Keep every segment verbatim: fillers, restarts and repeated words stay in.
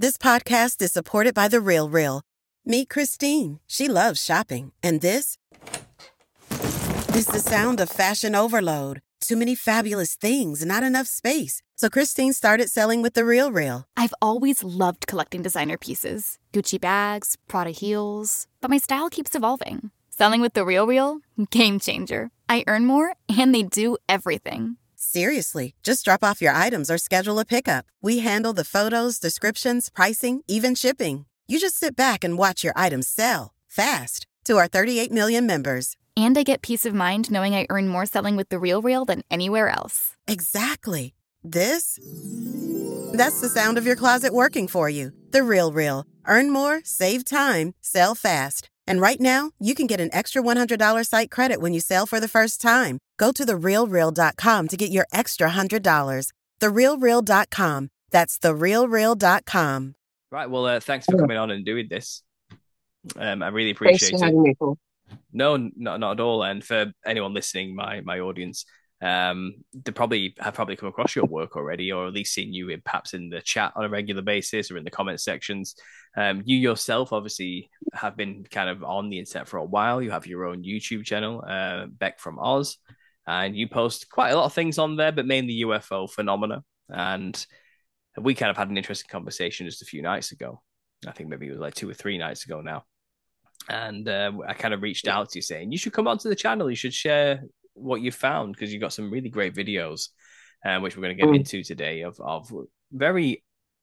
This podcast is supported by The Real Real. Meet Christine. She loves shopping. And this is the sound of fashion overload. Too many fabulous things, not enough space. So Christine started selling with The Real Real. I've always loved collecting designer pieces. Gucci bags, Prada heels. But my style keeps evolving. Selling with The Real Real? Game changer. I earn more, and they do everything. Seriously, just drop off your items or schedule a pickup. We handle the photos, descriptions, pricing, even shipping. You just sit back and watch your items sell fast to our thirty-eight million members. And I get peace of mind knowing I earn more selling with The Real Real than anywhere else. Exactly. This? That's the sound of your closet working for you. The Real Real. Earn more, save time, sell fast. And right now, you can get an extra one hundred dollars site credit when you sell for the first time. Go to the real real dot com to get your extra one hundred dollars. the real real dot com. That's the real real dot com. Right. Well, uh, thanks for coming on and doing this. Um, I really appreciate Thanks for it. having me, Paul. No, not not at all. And for anyone listening, my my audience, um, they probably have probably come across your work already, or at least seen you in perhaps in the chat on a regular basis or in the comment sections. Um, you yourself obviously have been kind of on the internet for a while. You have your own YouTube channel, uh, Beck from Oz, and you post quite a lot of things on there, but mainly U F O phenomena. And we kind of had an interesting conversation just a few nights ago. I think maybe it was like two or three nights ago now. And uh, I kind of reached out to you saying, you should come onto the channel. You should share what you found, because you've got some really great videos, uh, which we're going to get mm. into today, of, of very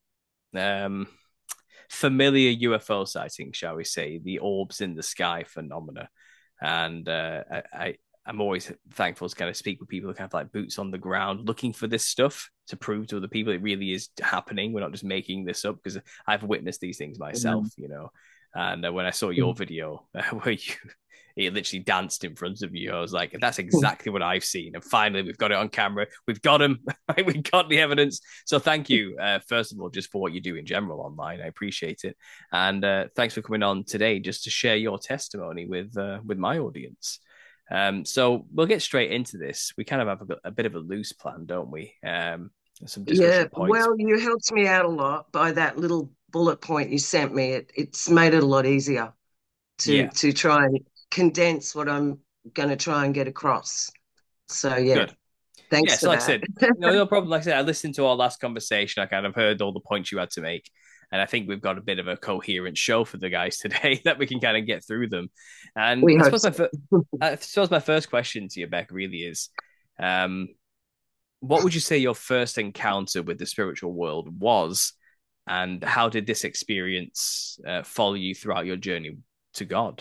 um, familiar U F O sightings, shall we say, the orbs in the sky phenomena. And uh, I, I, I'm always thankful to kind of speak with people who kind of like boots on the ground, looking for this stuff to prove to other people it really is happening. We're not just making this up, because I've witnessed these things myself, mm. you know. And uh, when I saw your video uh, where you, it literally danced in front of you, I was like, that's exactly what I've seen. And finally, we've got it on camera. We've got him. We've got the evidence. So thank you, uh, first of all, just for what you do in general online. I appreciate it. And uh, thanks for coming on today just to share your testimony with uh, with my audience. Um, so we'll get straight into this. We kind of have a, a bit of a loose plan, don't we? Um, some discussion yeah, points. Well, you helped me out a lot by that little bullet point you sent me. It, it's made it a lot easier to yeah. to try and condense what I'm going to try and get across. So yeah, Good. Thanks yeah, for so like that. I said, no, no problem. Like I said, I listened to our last conversation. I kind of heard all the points you had to make, and I think we've got a bit of a coherent show for the guys today that we can kind of get through them. And we I suppose, so. my fir- I suppose my first question to you, Beck, really is, um, what would you say your first encounter with the spiritual world was? And how did this experience uh, follow you throughout your journey to God?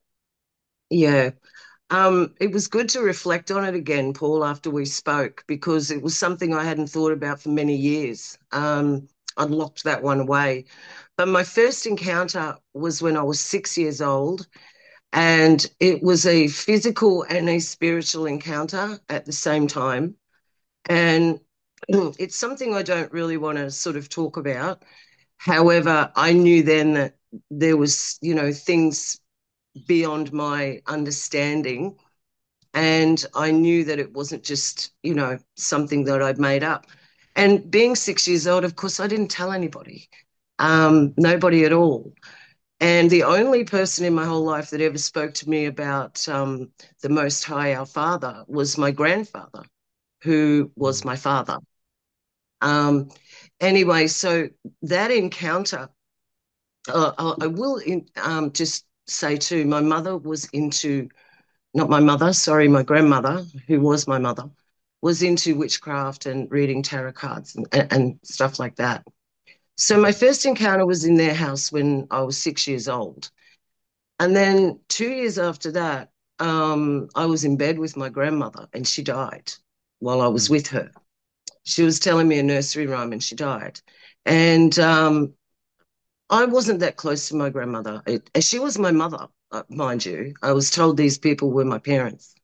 Yeah, um, it was good to reflect on it again, Paul, after we spoke, because it was something I hadn't thought about for many years. Um, I'd locked that one away. But my first encounter was when I was six years old, and it was a physical and a spiritual encounter at the same time. And it's something I don't really want to sort of talk about. However, I knew then that there was, you know, things beyond my understanding. And I knew that it wasn't just, you know, something that I'd made up. And being six years old, of course, I didn't tell anybody, um, nobody at all. And the only person in my whole life that ever spoke to me about um, the Most High, our Father, was my grandfather, who was my father. Um, anyway, so that encounter, uh, I will in, um, just say too, my mother was into, not my mother, sorry, my grandmother, who was my mother, was into witchcraft and reading tarot cards and, and stuff like that. So my first encounter was in their house when I was six years old. And then two years after that, um, I was in bed with my grandmother and she died while I was with her. She was telling me a nursery rhyme and she died. And um, I wasn't that close to my grandmother. It, she was my mother, uh, mind you. I was told these people were my parents.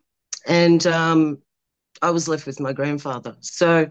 And um, I was left with my grandfather. So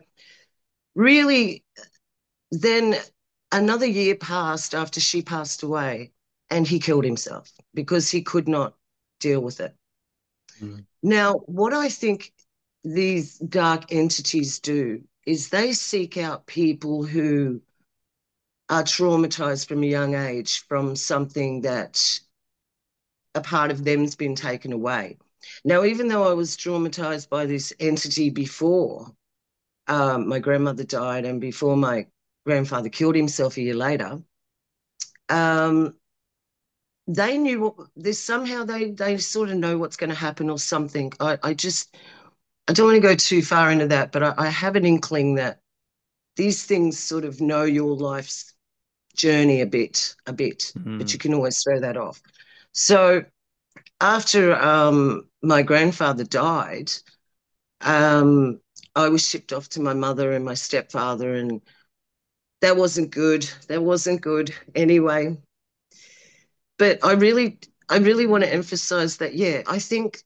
really, then another year passed after she passed away and he killed himself because he could not deal with it. Mm. Now, what I think these dark entities do is they seek out people who are traumatized from a young age from something that a part of them's been taken away. Now, even though I was traumatized by this entity before um, my grandmother died and before my grandfather killed himself a year later, um, they knew what this somehow they they sort of know what's going to happen or something. I, I just I don't want to go too far into that, but I, I have an inkling that these things sort of know your life's journey a bit, a bit, mm. but you can always throw that off. So after um, my grandfather died, um, I was shipped off to my mother and my stepfather, and that wasn't good. That wasn't good anyway. But I really, I really want to emphasize that, yeah, I think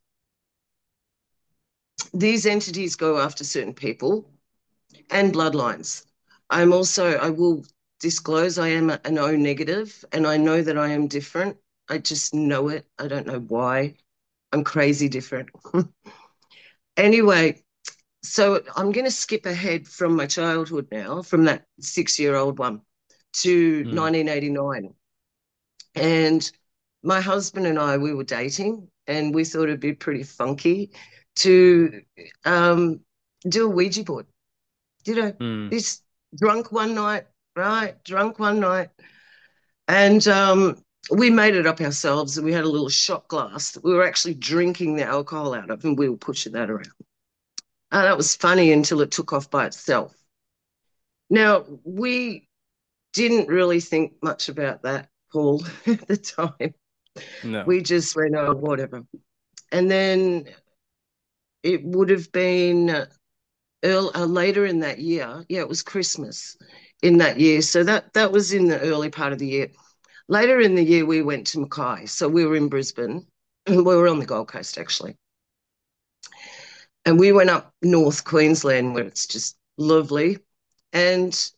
these entities go after certain people and bloodlines. I'm also, I will disclose I am an O negative, and I know that I am different. I just know it. I don't know why. I'm crazy different. Anyway, so I'm going to skip ahead from my childhood now, from that six-year-old one to mm. nineteen eighty-nine. And my husband and I, we were dating, and we thought it'd be pretty funky to um, do a Ouija board. You know, mm. this drunk one night, right? Drunk one night. And um, we made it up ourselves, and we had a little shot glass that we were actually drinking the alcohol out of, and we were pushing that around. And that was funny until it took off by itself. Now, we didn't really think much about that, Paul, at the time. No. We just went, oh, whatever. And then it would have been early, uh, later in that year. Yeah, it was Christmas in that year. So that, that was in the early part of the year. Later in the year, we went to Mackay. So we were in Brisbane. We were on the Gold Coast, actually. And we went up North Queensland, where it's just lovely. And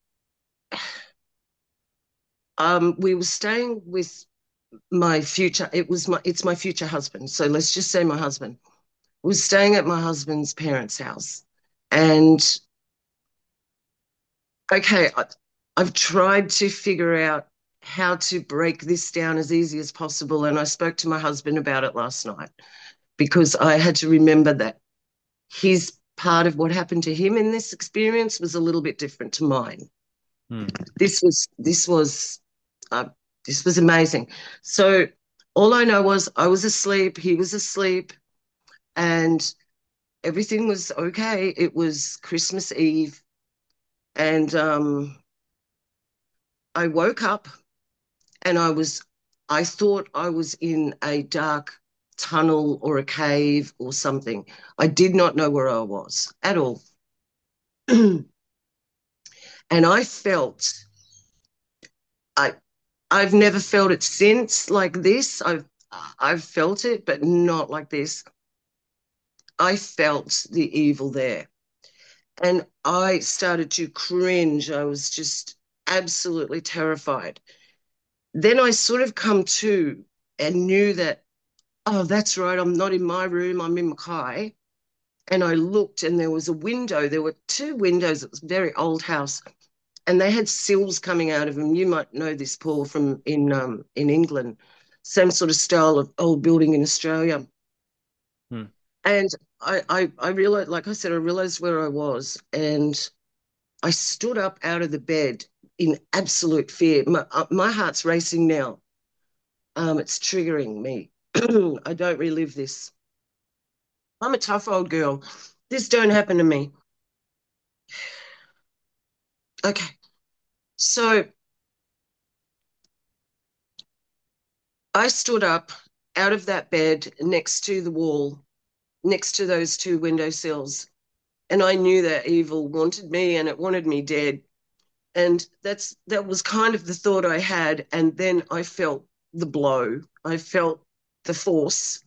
um, we were staying with my future, it was my, it's my future husband. So let's just say my husband. We were staying at my husband's parents' house. And, okay, I, I've tried to figure out how to break this down as easy as possible. And I spoke to my husband about it last night, because I had to remember that his part of what happened to him in this experience was a little bit different to mine. Hmm. This was, this was, uh, this was amazing. So all I know was I was asleep, he was asleep, and everything was okay. It was Christmas Eve, and um, I woke up, and I was, I thought I was in a dark tunnel or a cave or something. I did not know where I was at all. And I felt, I, I've never felt it since like this. I've, I've felt it, but not like this. I felt the evil there. And I started to cringe. I was just absolutely terrified. Then I sort of come to and knew that, oh, that's right, I'm not in my room, I'm in Mackay. And I looked, and there was a window. There were two windows. It was a very old house, and they had sills coming out of them. You might know this, Paul, from in um, in England. Same sort of style of old building in Australia. Hmm. And I, I, I realized, like I said, I realized where I was, and I stood up out of the bed in absolute fear. My, uh, my heart's racing now. Um, it's triggering me. I don't relive this. I'm a tough old girl. This don't happen to me. Okay. So I stood up out of that bed next to the wall, next to those two windowsills, and I knew that evil wanted me, and it wanted me dead. And that's that was kind of the thought I had. And then I felt the blow. I felt the force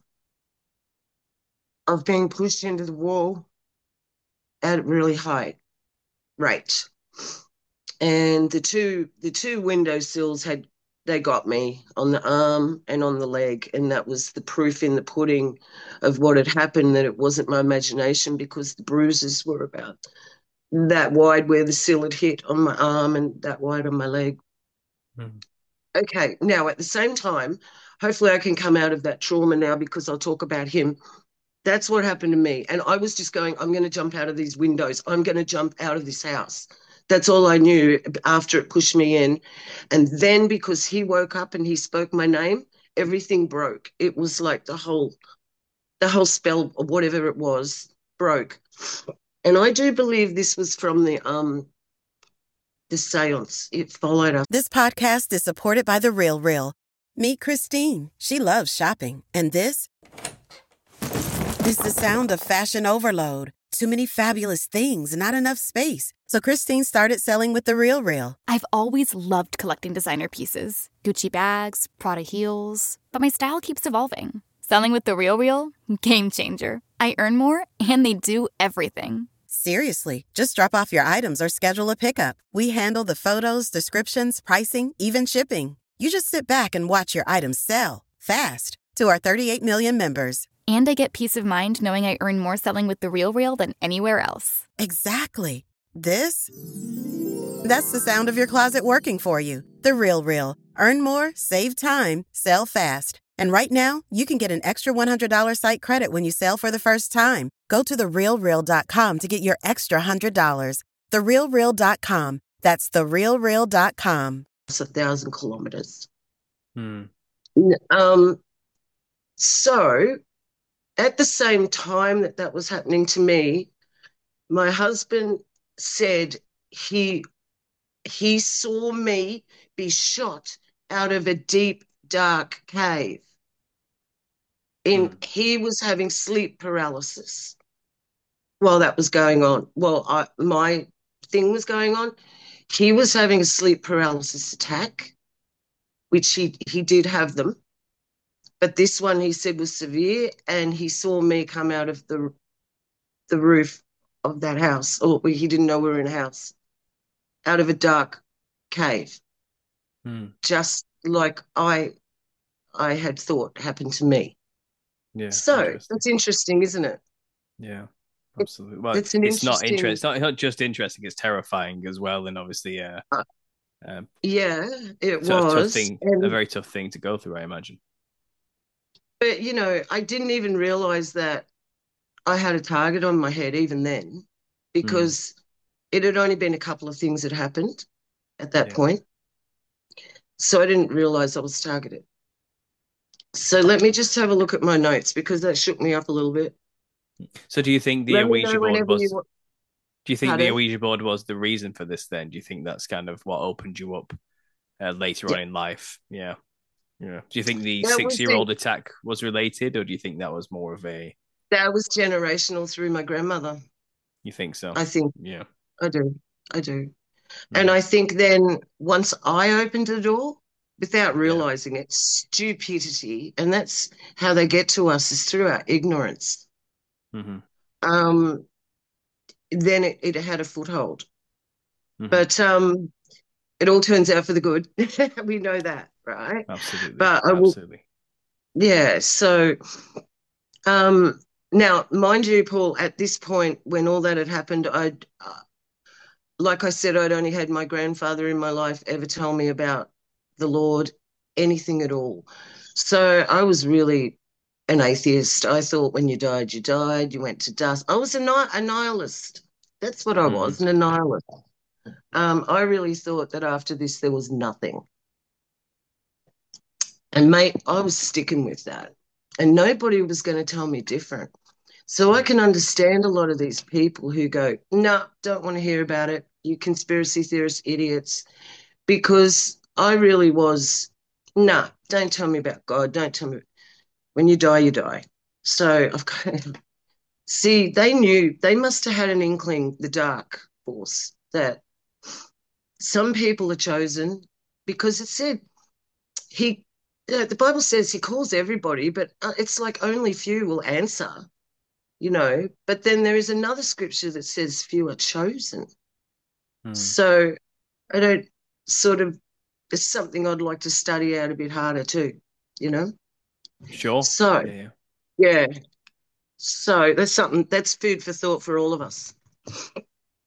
of being pushed into the wall at a really high rate. And the two the two windowsills had they got me on the arm and on the leg, and that was the proof in the pudding of what had happened, that it wasn't my imagination, because the bruises were about that wide where the sill had hit on my arm and that wide on my leg. Mm. Okay, now at the same time, hopefully I can come out of that trauma now because I'll talk about him. That's what happened to me. And I was just going, I'm going to jump out of these windows. I'm going to jump out of this house. That's all I knew after it pushed me in. And then because he woke up and he spoke my name, everything broke. It was like the whole, the whole spell or whatever it was broke. And I do believe this was from the um the seance. It followed us. This podcast is supported by The Real Real. Meet Christine. She loves shopping. And this is the sound of fashion overload. Too many fabulous things, not enough space. So Christine started selling with The Real Real. I've always loved collecting designer pieces. Gucci bags, Prada heels. But my style keeps evolving. Selling with The Real Real? Game changer. I earn more, and they do everything. Seriously, just drop off your items or schedule a pickup. We handle the photos, descriptions, pricing, even shipping. You just sit back and watch your items sell fast to our thirty-eight million members. And I get peace of mind knowing I earn more selling with The Real Real than anywhere else. Exactly. This? That's the sound of your closet working for you. The Real Real. Earn more, save time, sell fast. And right now, you can get an extra one hundred dollars site credit when you sell for the first time. Go to the real real dot com to get your extra one hundred dollars. the real real dot com. That's the real real dot com. It's a thousand kilometers. Hmm. Um, so at the same time that that was happening to me, my husband said he he saw me be shot out of a deep, dark cave. In Mm. He was having sleep paralysis while that was going on. Well, I, my thing was going on. He was having a sleep paralysis attack, which he, he did have them. But this one he said was severe, and he saw me come out of the the roof of that house, or he didn't know we were in a house, out of a dark cave, Mm. just like I I had thought happened to me. Yeah. So Interesting. that's interesting, isn't it? Yeah. Absolutely. Well, It's an it's not interesting- interesting. It's not, it's not just interesting. It's terrifying as well, and obviously, uh, Uh, um, Yeah, it so a tough was. thing, And- a very tough thing to go through, I imagine. but, you know, I didn't even realize that I had a target on my head even then, because it had only been a couple of things that happened at that Yeah. point. So I didn't realize I was targeted. So let me just have a look at my notes, because that shook me up a little bit. So, do you think the Let me Ouija know board whenever was? you want. Do you think Pardon? the Ouija board was the reason for this? Then, do you think that's kind of what opened you up uh, later Yeah. on in life? Yeah, yeah. Do you think the That was six-year-old attack was related, or do you think that was more of a? That was generational through my grandmother. You think so? I think Yeah. I do. I do. Mm. And I think then once I opened the door, without realizing it, stupidity, and that's how they get to us, is through our ignorance. Mm-hmm. Um, then it, it had a foothold. Mm-hmm. But um, it all turns out for the good. We know that, right? Absolutely. But I will, Absolutely. yeah. So um, now, mind you, Paul, at this point, when all that had happened, I'd, uh, like I said, I'd only had my grandfather in my life ever tell me about the Lord, anything at all. So I was really an atheist. I thought when you died, you died, you went to dust. I was a, ni- a nihilist. That's what I Mhm. was, an nihilist. Um, I really thought that after this, there was nothing. And mate, I was sticking with that. And nobody was going to tell me different. So I can understand a lot of these people who go, no, don't want to hear about it. You conspiracy theorist idiots. Because I really was, nah, don't tell me about God. Don't tell me. When you die, you die. So I've got, see, they knew, they must have had an inkling, the dark force, that some people are chosen, because it said he, uh, the Bible says he calls everybody, but uh, it's like only few will answer, you know. But then there is another scripture that says few are chosen. Mm. So I don't sort of, it's something I'd like to study out a bit harder too, you know. Sure. So Yeah, yeah. yeah, so that's something, that's food for thought for all of us.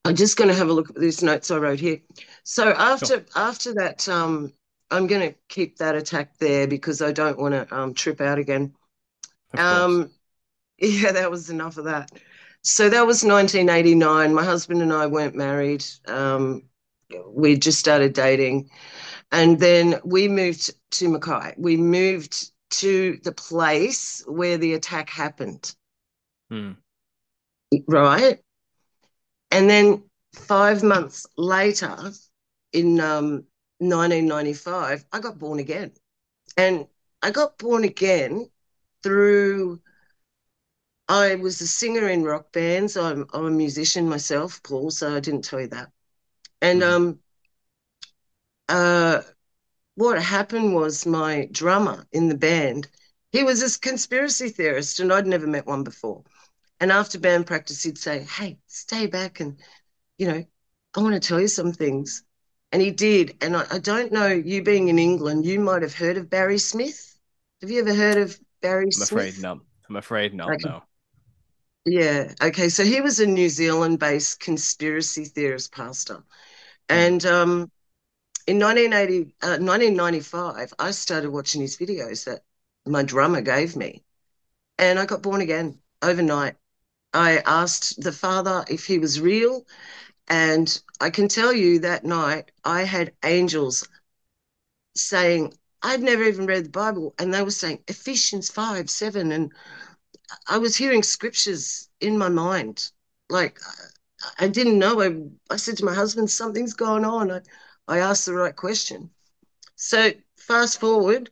I'm just going to have a look at these notes I wrote here. So Sure. after after that, um, I'm going to keep that attack there because I don't want to um, trip out again. Of course. Um, yeah, that was enough of that. So that was nineteen eighty-nine. My husband and I weren't married. Um, we just started dating. And then we moved to Mackay. We moved to the place where the attack happened, Hmm. right? And then five months later, in um, nineteen ninety-five, I got born again. And I got born again through, I was a singer in rock bands. I'm, I'm a musician myself, Paul, so I didn't tell you that. And Mm-hmm. um, uh, what happened was my drummer in the band, he was this conspiracy theorist, and I'd never met one before. And after band practice, he'd say, "Hey, stay back and, you know, I want to tell you some things." And he did. And I, I don't know, you being in England, you might have heard of Barry Smith. Have you ever heard of Barry I'm afraid Smith? not. I'm afraid not. Okay. No. Yeah. Okay. So he was a New Zealand-based conspiracy theorist pastor. Hmm. And um, in nineteen eighty, uh, nineteen ninety-five, I started watching his videos that my drummer gave me. And I got born again overnight. I asked the Father if he was real. And I can tell you that night I had angels saying, I'd never even read the Bible, and they were saying Ephesians five, seven. And I was hearing scriptures in my mind. Like, I didn't know. I, I said to my husband, something's going on. I, I asked the right question. So fast forward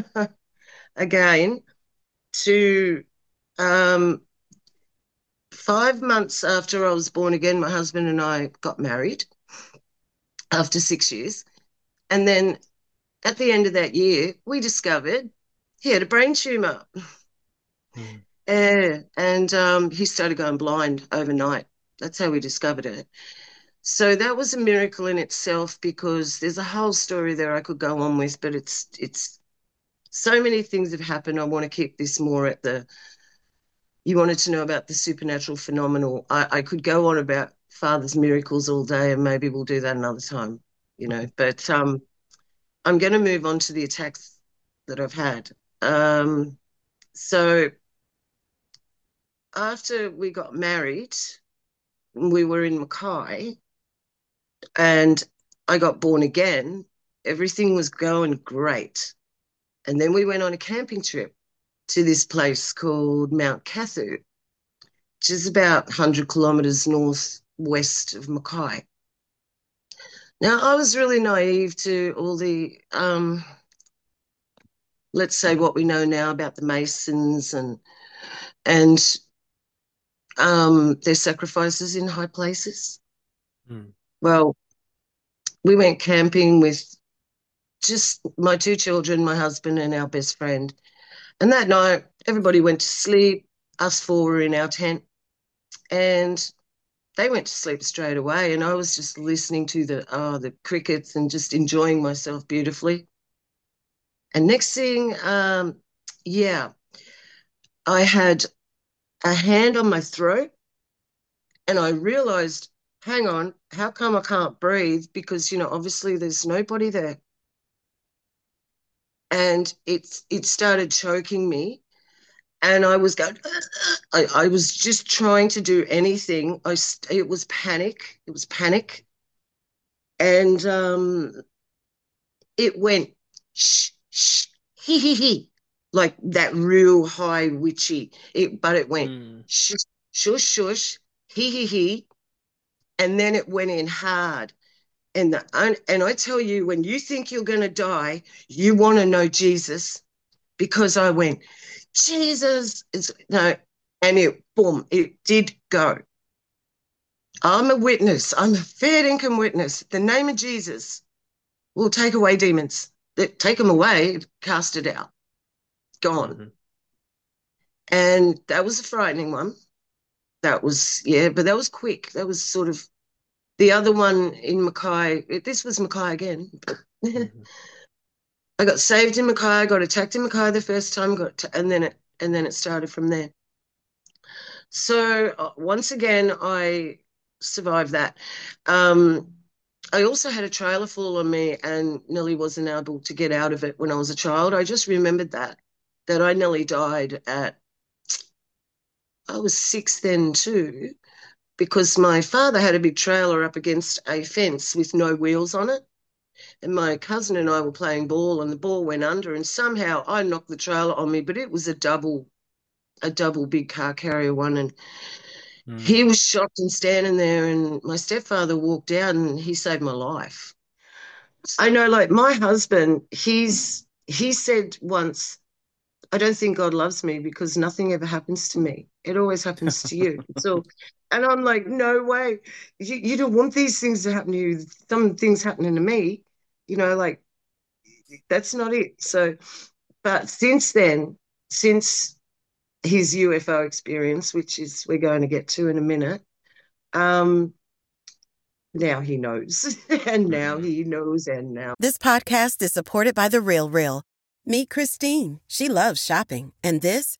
again to um, five months after I was born again, my husband and I got married after six years. And then at the end of that year, we discovered he had a brain tumor. Hmm. Yeah, and um, he started going blind overnight. That's how we discovered it. So that was a miracle in itself because there's a whole story there I could go on with, but it's it's so many things have happened. I want to keep this more at the, you wanted to know about the supernatural phenomenal. I, I could go on about Father's miracles all day, and maybe we'll do that another time, you know. But um, I'm going to move on to the attacks that I've had. Um, so after we got married, we were in Mackay, and I got born again. Everything was going great. And then we went on a camping trip to this place called Mount Kathu, which is about one hundred kilometres northwest of Mackay. Now, I was really naive to all the, um, let's say, what we know now about the Masons and and um, their sacrifices in high places. Hmm. Well, we went camping with just my two children, my husband, and our best friend. And that night, everybody went to sleep. Us four were in our tent, and they went to sleep straight away. And I was just listening to the oh, the crickets and just enjoying myself beautifully. And next thing, um, yeah, I had a hand on my throat, and I realized, hang on, how come I can't breathe? Because, you know, obviously there's nobody there. And it's it started choking me. And I was going, I, I was just trying to do anything. I, it was panic. It was panic. And um, it went, shh, shh, hee, hee, hee, like that real high witchy. It, but it went, Hmm. shush, shush, shush, hee, hee, hee. And then it went in hard. And, the, and I tell you, when you think you're going to die, you want to know Jesus, because I went, Jesus, it's, no, and it, boom, it did go. I'm a witness. I'm a fair income witness. The name of Jesus will take away demons. Take them away, cast it out, gone. Mm-hmm. And that was a frightening one. That was, yeah, but that was quick. That was sort of the other one in Mackay. This was Mackay again. Mm-hmm. I got saved in Mackay, got attacked in Mackay the first time, got to, and then it and then it started from there. So uh, once again, I survived that. Um, I also had a trailer fall on me and nearly wasn't able to get out of it when I was a child. I just remembered that, that I nearly died at, I was six then too, because my father had a big trailer up against a fence with no wheels on it. And my cousin and I were playing ball and the ball went under and somehow I knocked the trailer on me, but it was a double, a double big car carrier one. And Mm. he was shocked and standing there and my stepfather walked out and he saved my life. I know, like my husband, he's, he said once, I don't think God loves me because nothing ever happens to me. It always happens to you. So, and I'm like, no way. You, you don't want these things to happen to you. Some things happening to me, you know, like that's not it. So, but since then, since his U F O experience, which is we're going to get to in a minute, um, now he knows, and now Mm. he knows, and now. This podcast is supported by The Real Real. Meet Christine. She loves shopping. And this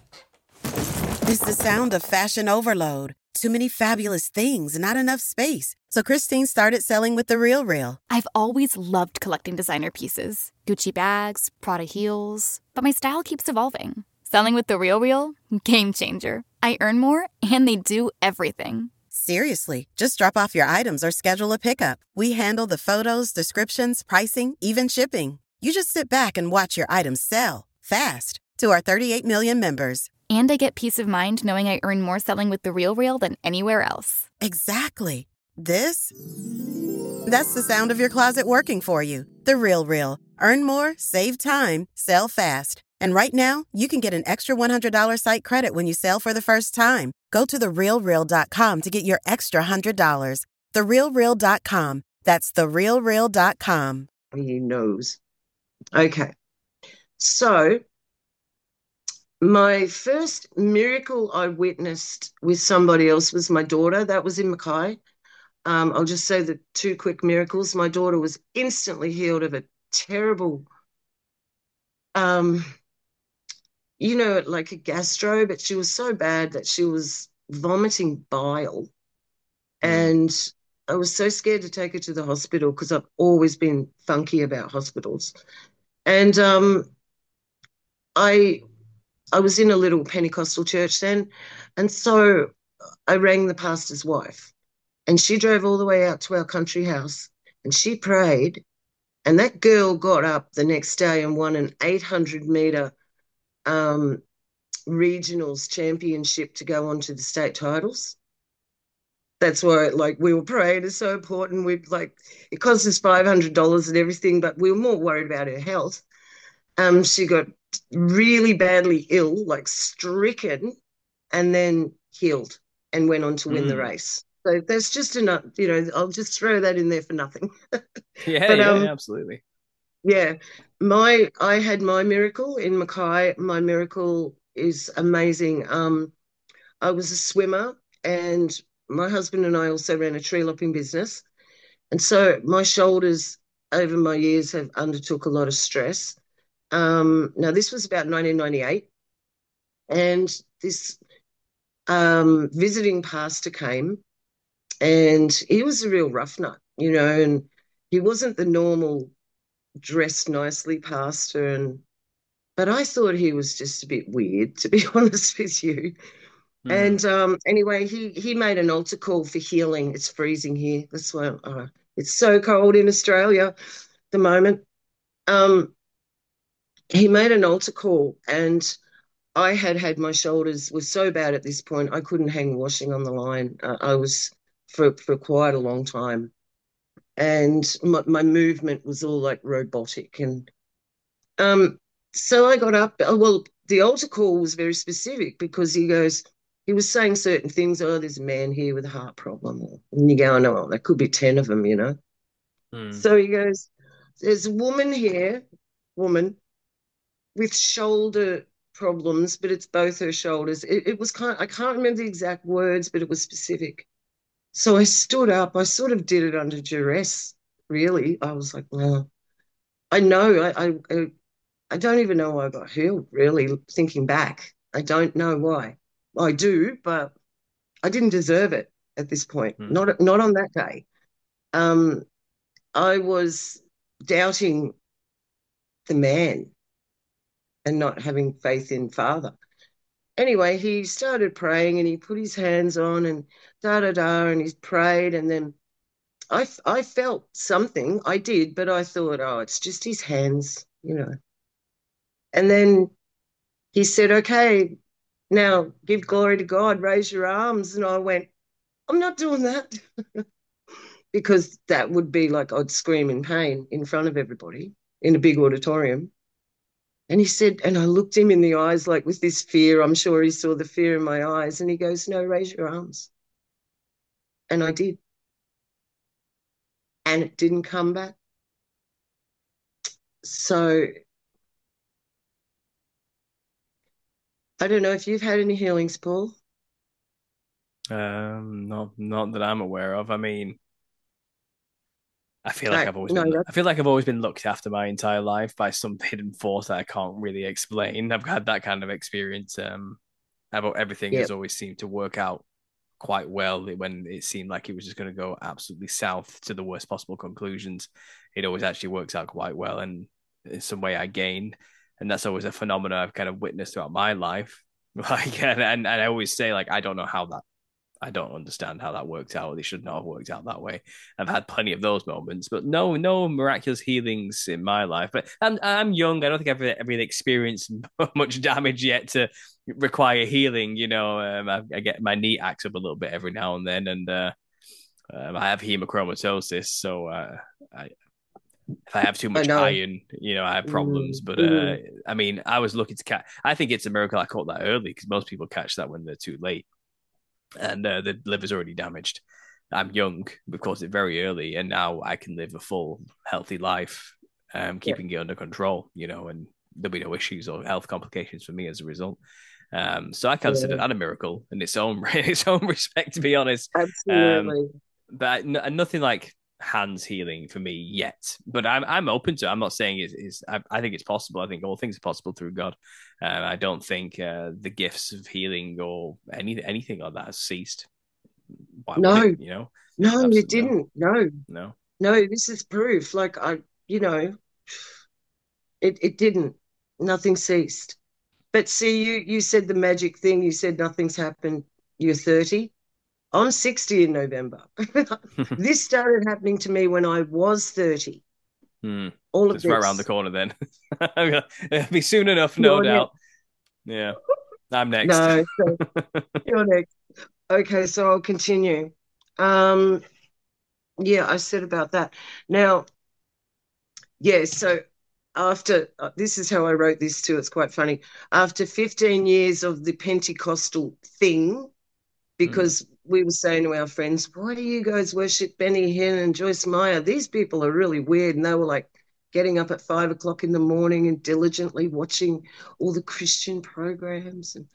is the sound of fashion overload. Too many fabulous things, not enough space. So Christine started selling with The Real Real. I've always loved collecting designer pieces, Gucci bags, Prada heels, but my style keeps evolving. Selling with The Real Real? Game changer. I earn more, and they do everything. Seriously, just drop off your items or schedule a pickup. We handle the photos, descriptions, pricing, even shipping. You just sit back and watch your items sell fast to our thirty-eight million members. And I get peace of mind knowing I earn more selling with The Real Real than anywhere else. Exactly. This? That's the sound of your closet working for you. The Real Real. Earn more, save time, sell fast. And right now, you can get an extra one hundred dollars site credit when you sell for the first time. Go to the real real dot com to get your extra one hundred dollars. the real real dot com. That's the real real dot com. He knows. Okay. So my first miracle I witnessed with somebody else was my daughter. That was in Mackay. Um, I'll just say the two quick miracles. My daughter was instantly healed of a terrible, um, you know, like a gastro, but she was so bad that she was vomiting bile. And I was so scared to take her to the hospital because I've always been funky about hospitals. And um, I I was in a little Pentecostal church then, and so I rang the pastor's wife, and she drove all the way out to our country house, and she prayed, and that girl got up the next day and won an eight hundred metre um, regionals championship to go on to the state titles. That's why, like, we were praying is so important. We like it cost us five hundred dollars and everything, but we were more worried about her health. Um, she got really badly ill, like stricken, and then healed and went on to win mm. the race. So there's just enough, you know, I'll just throw that in there for nothing. yeah, but, yeah, um, absolutely. Yeah, my I had my miracle in Mackay. My miracle is amazing. Um, I was a swimmer, and my husband and I also ran a tree lopping business. And so my shoulders over my years have undertook a lot of stress. Um, now, this was about nineteen ninety-eight, and this um, visiting pastor came, and he was a real rough nut, you know, and he wasn't the normal dressed nicely pastor, and but I thought he was just a bit weird, to be honest with you. Mm. And um, anyway, he he made an altar call for healing. It's freezing here. That's why uh, it's so cold in Australia at the moment. Um, he made an altar call, and I had had my shoulders were so bad at this point I couldn't hang washing on the line. Uh, I was for for quite a long time, and my, my movement was all like robotic. And um, so I got up. Well, the altar call was very specific because he goes. He was saying certain things. Oh, there's a man here with a heart problem, and you go, "Oh no, there could be ten of them," you know. Mm. So he goes, "There's a woman here, woman." with shoulder problems, but it's both her shoulders. It, it was kind of, I can't remember the exact words, but it was specific. So I stood up. I sort of did it under duress, really. I was like, well, I know. I, I, I don't even know why I got healed, really, thinking back. I don't know why. I do, but I didn't deserve it. at this point, Mm. not, not on that day. Um, I was doubting the man and not having faith in Father. Anyway, he started praying and he put his hands on and da da da, and he's prayed, and then I, I felt something. I did, but I thought, oh, it's just his hands, you know. And then he said, okay, now give glory to God, raise your arms. And I went, I'm not doing that because that would be like I'd scream in pain in front of everybody in a big auditorium. And he said, and I looked him in the eyes like with this fear. I'm sure he saw the fear in my eyes. And he goes, no, raise your arms. And I did. And it didn't come back. So I don't know if you've had any healings, Paul. Um, not not that I'm aware of. I mean, I feel like Like, I've always no, been that's, I feel like I've always been looked after my entire life by some hidden force that I can't really explain. I've had that kind of experience. Um, about everything yeah, has always seemed to work out quite well when it seemed like it was just going to go absolutely south to the worst possible conclusions. It always actually works out quite well, and in some way I gain, and that's always a phenomenon I've kind of witnessed throughout my life. Like, and, and, and I always say, like, I don't know how that I don't understand how that worked out. They should not have worked out that way. I've had plenty of those moments, but no, no miraculous healings in my life. But I'm I'm young. I don't think I've really, really experienced much damage yet to require healing. You know, um, I, I get my knee acts up a little bit every now and then, and uh, um, I have hemochromatosis, so uh, I, if I have too I much know. iron, you know, I have problems. Mm, But uh, mm, I mean, I was looking to catch. I think it's a miracle I caught that early because most people catch that when they're too late and uh, the liver's already damaged. I'm young, of course, it very early, and now I can live a full, healthy life, um, yeah, keeping it under control, you know, and there'll be no issues or health complications for me as a result. Um, so I consider yeah, that a miracle in its own in its own respect, to be honest. Um, absolutely. but n- nothing like hands healing for me yet. But I'm I'm open to it. I'm not saying it's, it's I, I think it's possible. I think all things are possible through God. Um, I don't think uh, the gifts of healing or any anything like that has ceased. Why would it? No, You know, no, it absolutely no, didn't. No, no. no, this is proof. Like I, you know, it, it didn't. Nothing ceased. But see, you you said the magic thing. You said nothing's happened. You're thirty. I'm sixty in November. This started happening to me when I was thirty. Hmm. All So of it's right around the this. corner then. It'll be soon enough, no You're next. doubt. Yeah, I'm next. No, so you're next. Okay, so I'll continue. Um, yeah, I said about that. Now, yeah, so after uh, this is how I wrote this too. It's quite funny. After fifteen years of the Pentecostal thing, Hmm. because we were saying to our friends, why do you guys worship Benny Hinn and Joyce Meyer? These people are really weird. And they were like getting up at five o'clock in the morning and diligently watching all the Christian programs. And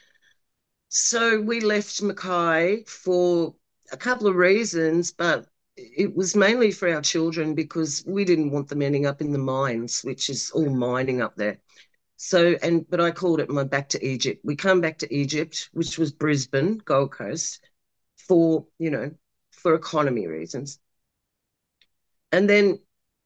so we left Mackay for a couple of reasons, but it was mainly for our children because we didn't want them ending up in the mines, which is all mining up there. So, and but I called it my back to Egypt. We come back to Egypt, which was Brisbane, Gold Coast, for, you know, for economy reasons. And then,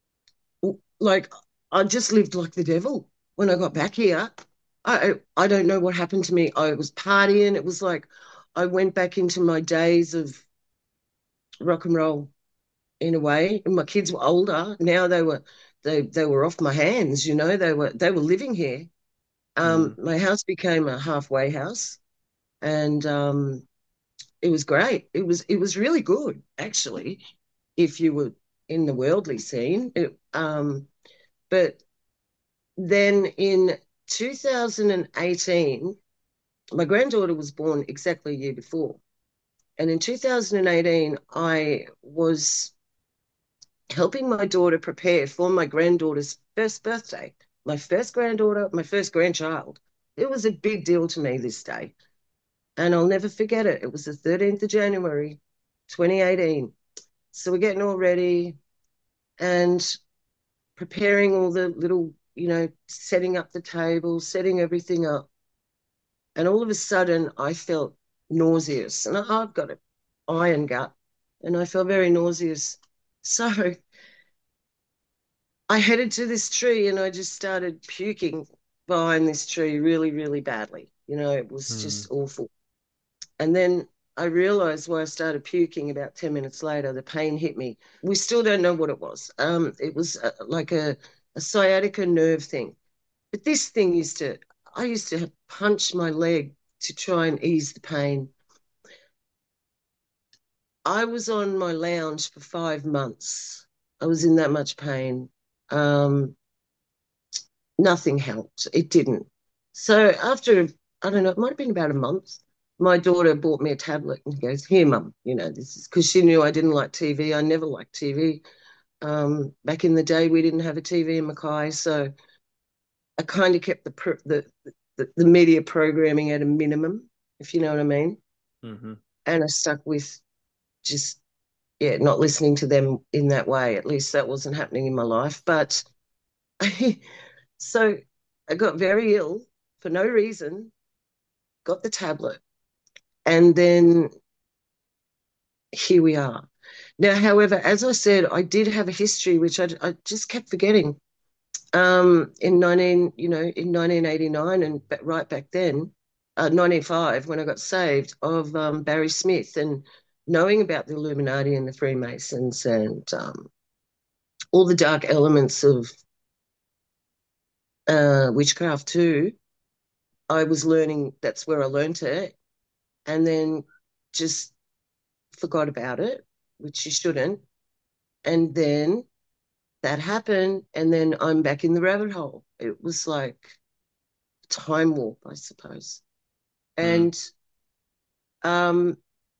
like, I just lived like the devil when I got back here. I I don't know what happened to me. I was partying. It was like I went back into my days of rock and roll in a way. And my kids were older. Now they were they they were off my hands, you know. They were they were living here. Um, Hmm. my house became a halfway house, and um, it was great. It was it was really good, actually, if you were in the worldly scene. It, um, but then in two thousand eighteen, my granddaughter was born exactly a year before. And in two thousand eighteen, I was helping my daughter prepare for my granddaughter's first birthday, my first granddaughter, my first grandchild. It was a big deal to me this day. And I'll never forget it. It was the thirteenth of January, twenty eighteen. So we're getting all ready and preparing all the little, you know, setting up the table, setting everything up. And all of a sudden, I felt nauseous. And I, I've got a iron gut, and I felt very nauseous. So I headed to this tree and I just started puking behind this tree really, really badly. You know, it was Hmm. just awful. And then I realized why I started puking about ten minutes later. The pain hit me. We still don't know what it was. Um, it was uh, like a, a sciatica nerve thing. But this thing used to, I used to punch my leg to try and ease the pain. I was on my lounge for five months. I was in that much pain. Um, nothing helped. It didn't. So after, I don't know, it might have been about a month, my daughter bought me a tablet and goes, here, mum, you know, this is because she knew I didn't like T V. I never liked T V. Um, back in the day, we didn't have a T V in Mackay. So I kind of kept the, the, the, the media programming at a minimum, if you know what I mean. Mm-hmm. And I stuck with just, yeah, not listening to them in that way. At least that wasn't happening in my life. But I, so I got very ill for no reason, got the tablet, and then here we are. Now, however, as I said, I did have a history, which I, I just kept forgetting. Um, in nineteen, you know, in nineteen eighty-nine, and right back then, uh, nineteen oh five, when I got saved, of um, Barry Smith, and knowing about the Illuminati and the Freemasons and um, all the dark elements of uh, witchcraft too. I was learning. That's where I learned it, and then just forgot about it, which you shouldn't. And then that happened, and then I'm back in the rabbit hole. It was like time warp, I suppose. Mm. And um,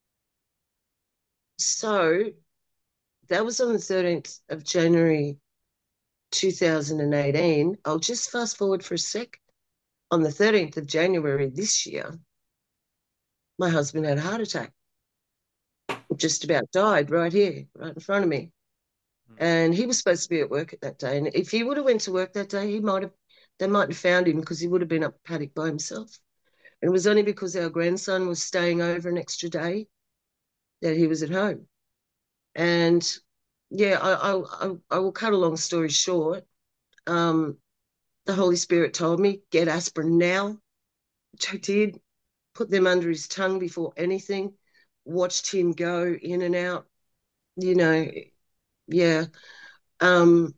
so that was on the thirteenth of January two thousand eighteen. I'll just fast forward for a sec. On the thirteenth of January this year, my husband had a heart attack. Just about died right here, right in front of me. And he was supposed to be at work at that day. And if he would have went to work that day, he might have, they might have found him because he would have been up paddock by himself. And it was only because our grandson was staying over an extra day that he was at home. And yeah, I, I, I will cut a long story short. Um, the Holy Spirit told me, get aspirin now, which I did, put them under his tongue before anything, watched him go in and out, you know, yeah. Um,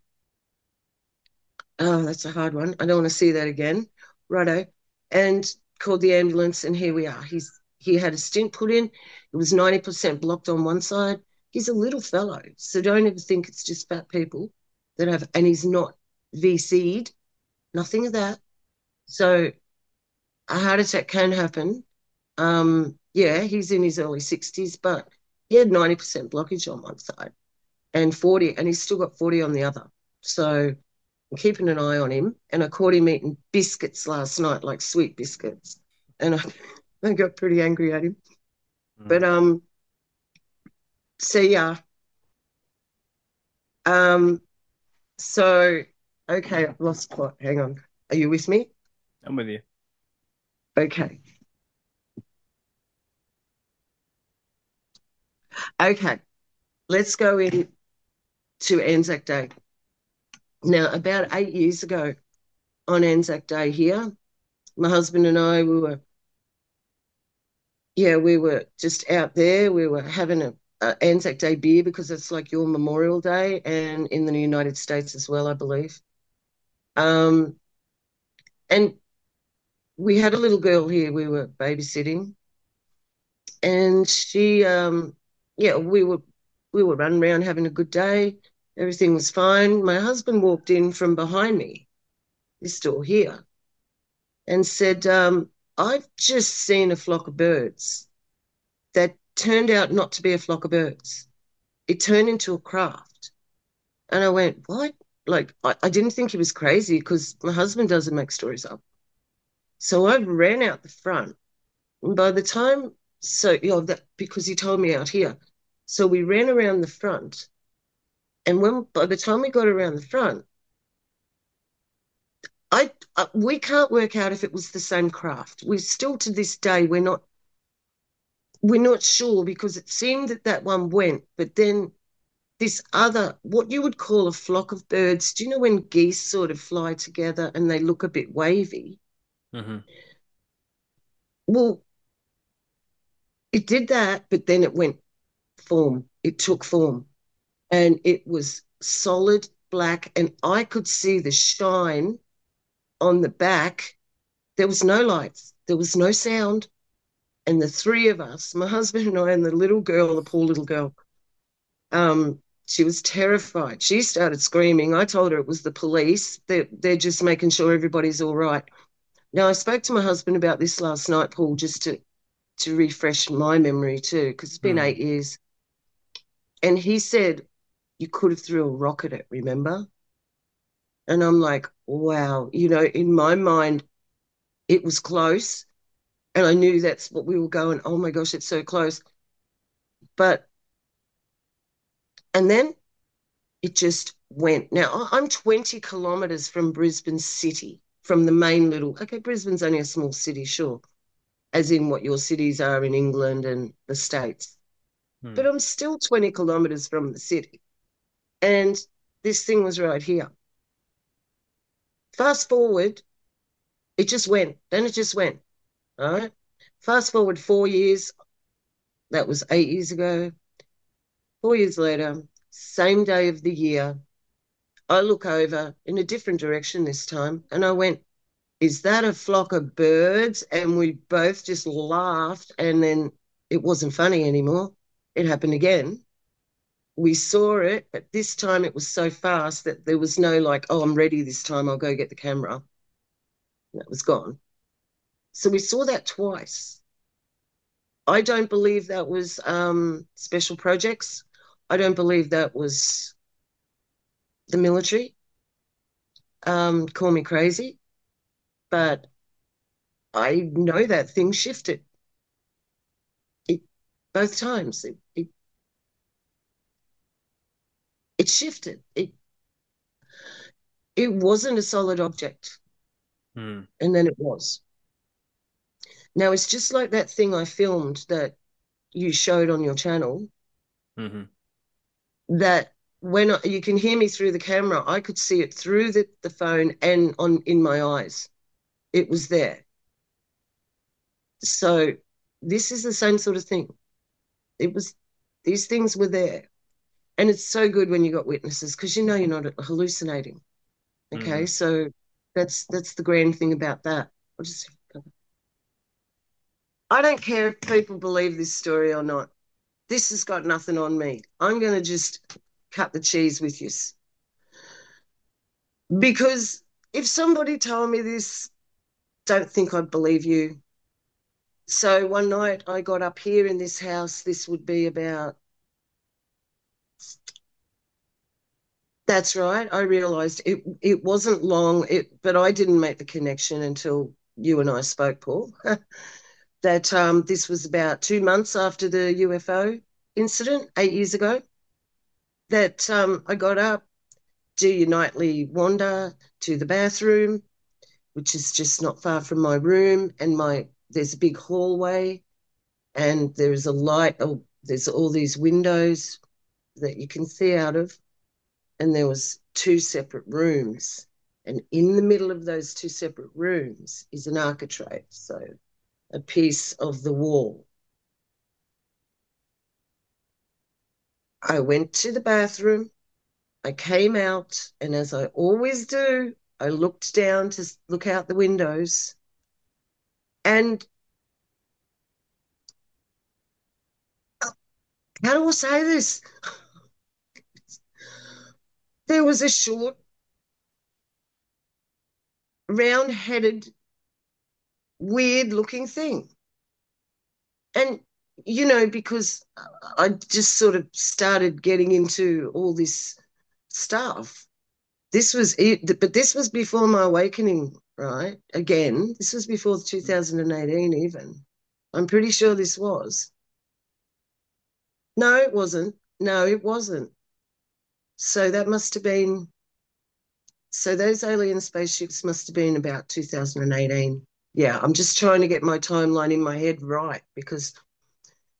oh, that's a hard one. I don't want to see that again. Righto. And called the ambulance, and here we are. He's he had a stent put in. It was ninety percent blocked on one side. He's a little fellow, so don't ever think it's just fat people that have, and he's not V C'd, nothing of that. So a heart attack can happen. Um, yeah, he's in his early sixties, but he had ninety percent blockage on one side and forty, and he's still got forty on the other. So I'm keeping an eye on him, and I caught him eating biscuits last night, like sweet biscuits, and I, I got pretty angry at him. Mm. But um, so yeah, um, so okay, I've lost plot. Hang on, are you with me? I'm with you. Okay. Okay, let's go in to Anzac Day. Now, about eight years ago on Anzac Day here, my husband and I, we were, yeah, we were just out there. We were having a, a Anzac Day beer because it's like your Memorial Day, and in the United States as well, I believe. Um, and we had a little girl here we were babysitting, and she, um, yeah, we were we were running around having a good day. Everything was fine. My husband walked in from behind me, this door here, and said, um, I've just seen a flock of birds that turned out not to be a flock of birds. It turned into a craft. And I went, what? Like, I, I didn't think he was crazy because my husband doesn't make stories up. So I ran out the front. And by the time, so, you know, that because he told me out here. So we ran around the front. And when by the time we got around the front, I, I we can't work out if it was the same craft. We still to this day, we're not, we're not sure because it seemed that that one went, but then this other, what you would call a flock of birds, do you know when geese sort of fly together and they look a bit wavy? Mm-hmm. Well, it did that, but then it went form. It took form and it was solid black and I could see the shine on the back. There was no lights. There was no sound. And the three of us, my husband and I and the little girl, the poor little girl, um, she was terrified. She started screaming. I told her it was the police. They're, they're just making sure everybody's all right. Now, I spoke to my husband about this last night, Paul, just to, to refresh my memory too, because it's been Mm. eight years. And he said, you could have threw a rock at it, remember? And I'm like, wow. You know, in my mind, it was close. And I knew that's what we were going, oh my gosh, it's so close. But, and then it just went. Now, I'm twenty kilometres from Brisbane City, from the main little, okay, Brisbane's only a small city, sure, as in what your cities are in England and the States. Mm. But I'm still twenty kilometres from the city. And this thing was right here. Fast forward, it just went. Then it just went. All right. Fast forward four years. That was eight years ago. Four years later, same day of the year, I look over in a different direction this time and I went, is that a flock of birds? And we both just laughed and then it wasn't funny anymore. It happened again. We saw it, but this time it was so fast that there was no like, oh, I'm ready this time, I'll go get the camera. That was gone. So we saw that twice. I don't believe that was um, special projects. I don't believe that was the military. Um, call me crazy, but I know that thing shifted. It both times. It it, it shifted. It it wasn't a solid object, Mm. and then it was. Now it's just like that thing I filmed that you showed on your channel. Mm-hmm. That when I, you can hear me through the camera, I could see it through the, the phone and on in my eyes. It was there. So this is the same sort of thing. It was, these things were there. And it's so good when you got witnesses because you know you're not hallucinating. Okay, Mm-hmm. so that's that's the grand thing about that. I'll just, I don't care if people believe this story or not. This has got nothing on me. I'm going to just cut the cheese with you. Because if somebody told me this, don't think I'd believe you. So one night I got up here in this house. This would be about, that's right. I realised it it wasn't long, it, but I didn't make the connection until you and I spoke, Paul, that um, this was about two months after the U F O incident, eight years ago, that um, I got up, do your nightly wander to the bathroom, which is just not far from my room, and my there's a big hallway and there is a light, oh, there's all these windows that you can see out of, and there was two separate rooms, and in the middle of those two separate rooms is an architrave, so a piece of the wall. I went to the bathroom, I came out, and as I always do, I looked down to look out the windows, and how do I say this? There was a short, round-headed, weird-looking thing. And, you know, because I just sort of started getting into all this stuff. This was it, but this was before my awakening, right? Again, this was before two thousand eighteen even. I'm pretty sure this was. No, it wasn't. No, it wasn't. So that must have been, so those alien spaceships must have been about two thousand eighteen. Yeah, I'm just trying to get my timeline in my head right because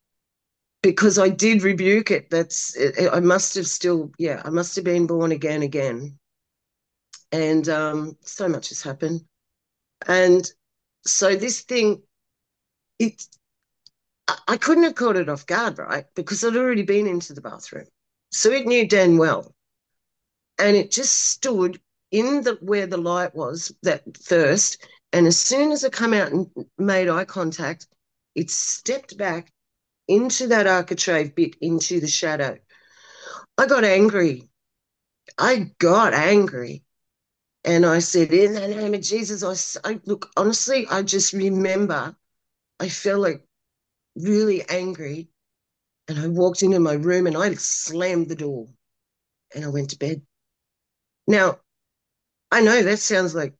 because I did rebuke it. That's it, it- I must have still, yeah, I must have been born again, again. And um, so much has happened. And so this thing, it, I, I couldn't have caught it off guard, right? Because I'd already been into the bathroom. So it knew Dan well. And it just stood in the where the light was that first. And as soon as I come out and made eye contact, it stepped back into that architrave bit, into the shadow. I got angry. I got angry. And I said, in the name of Jesus, I, I look, honestly, I just remember I felt like really angry. And I walked into my room and I slammed the door and I went to bed. Now, I know that sounds like,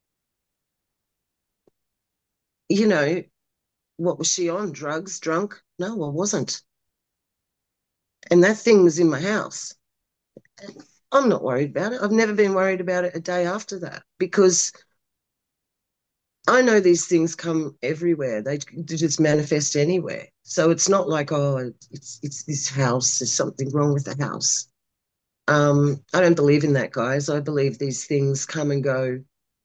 you know, what was she on? Drugs, drunk? No, I wasn't. And that thing was in my house. I'm not worried about it. I've never been worried about it a day after that because I know these things come everywhere. They just manifest anywhere. So it's not like, oh, it's it's this house. There's something wrong with the house. Um, I don't believe in that, guys. I believe these things come and go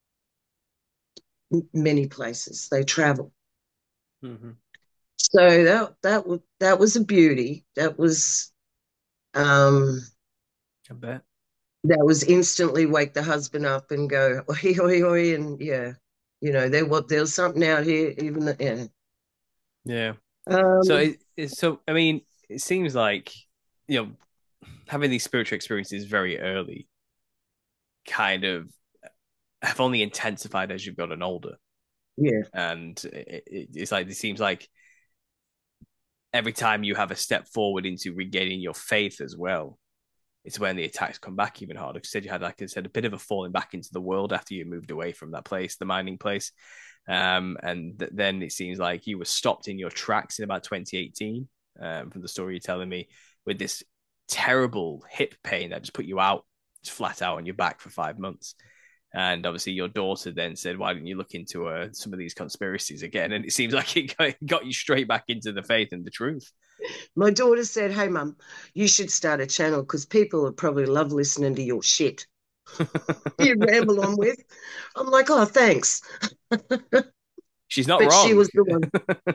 many places. They travel. Mm-hmm. So that that was that was a beauty. That was um I bet. that was instantly wake the husband up and go, oi, oi, oi, and yeah, you know, there what there's something out here, even the, yeah. Yeah. So Um, it, it's so I mean, it seems like you know having these spiritual experiences very early kind of have only intensified as you've gotten older, yeah, and it, it, it's like it seems like every time you have a step forward into regaining your faith as well, it's when the attacks come back even harder. Because you said you had, like I said, a bit of a falling back into the world after you moved away from that place, the mining place. Um, and th- then it seems like you were stopped in your tracks in about twenty eighteen, um, from the story you're telling me, with this terrible hip pain that just put you out, just flat out on your back for five months. And obviously, your daughter then said, "Why didn't you look into uh, some of these conspiracies again?" And it seems like it got, got you straight back into the faith and the truth. my daughter said, "Hey, mum, you should start a channel because people would probably love listening to your shit you ramble on with." I'm like, "Oh, thanks," She's not but she wrong. was the one.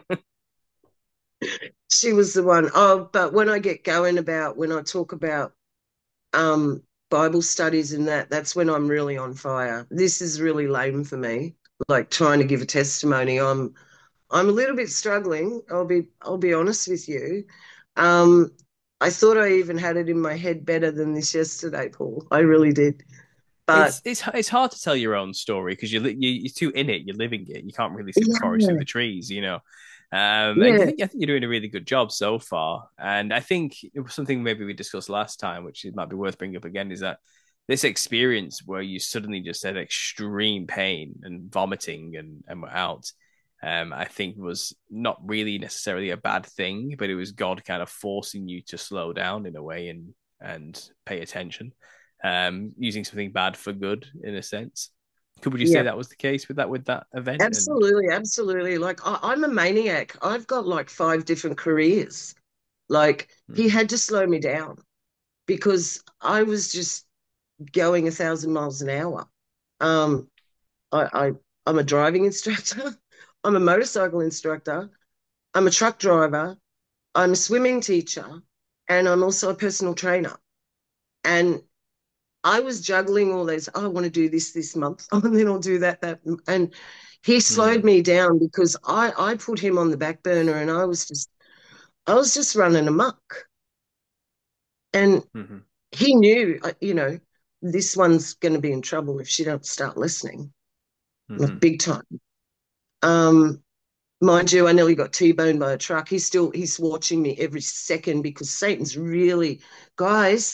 She was the one. Oh, but when I get going about when I talk about um Bible studies and that, that's when I'm really on fire. This is really lame for me. Like trying to give a testimony. I'm I'm a little bit struggling. I'll be I'll be honest with you. Um, I thought I even had it in my head better than this yesterday, Paul. I really did. But It's it's it's hard to tell your own story because you're you, you're too in it. You're living it. You can't really see the forest through yeah, the trees, you know. Um, and I yeah, think I think you're doing a really good job so far. And I think it was something maybe we discussed last time, which it might be worth bringing up again, is that this experience where you suddenly just had extreme pain and vomiting and and were out. Um, I think was not really necessarily a bad thing, but it was God kind of forcing you to slow down in a way and and pay attention, um, using something bad for good in a sense. Could would you say yeah. that was the case with that with that event? And Absolutely, absolutely. Like I, I'm a maniac. I've got like five different careers. Like he mm-hmm. had to slow me down because I was just going a thousand miles an hour. Um, I, I I'm a driving instructor. I'm a motorcycle instructor. I'm a truck driver. I'm a swimming teacher, and I'm also a personal trainer. And I was juggling all those. Oh, I want to do this this month, oh, and then I'll do that that. And he slowed mm-hmm. me down because I I put him on the back burner, and I was just I was just running amok. And Mm-hmm. he knew, uh, you know, this one's going to be in trouble if she don't start listening, like Mm-hmm. big time. Um, mind you, I nearly got T-boned by a truck. He's still he's watching me every second because Satan's really, guys,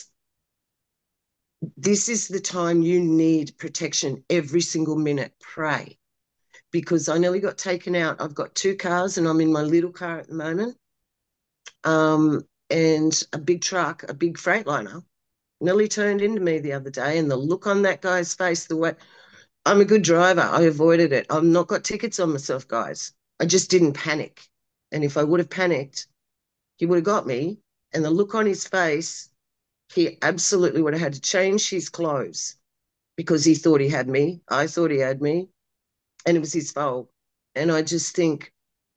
this is the time you need protection every single minute. Pray. Because I nearly got taken out. I've got two cars and I'm in my little car at the moment. Um, and a big truck, a big Freightliner, nearly turned into me the other day. And the look on that guy's face, the way I'm a good driver, I avoided it. I've not got tickets on myself, guys. I just didn't panic. And if I would have panicked, he would have got me. And the look on his face, he absolutely would have had to change his clothes because he thought he had me. I thought he had me. And it was his fault. And I just think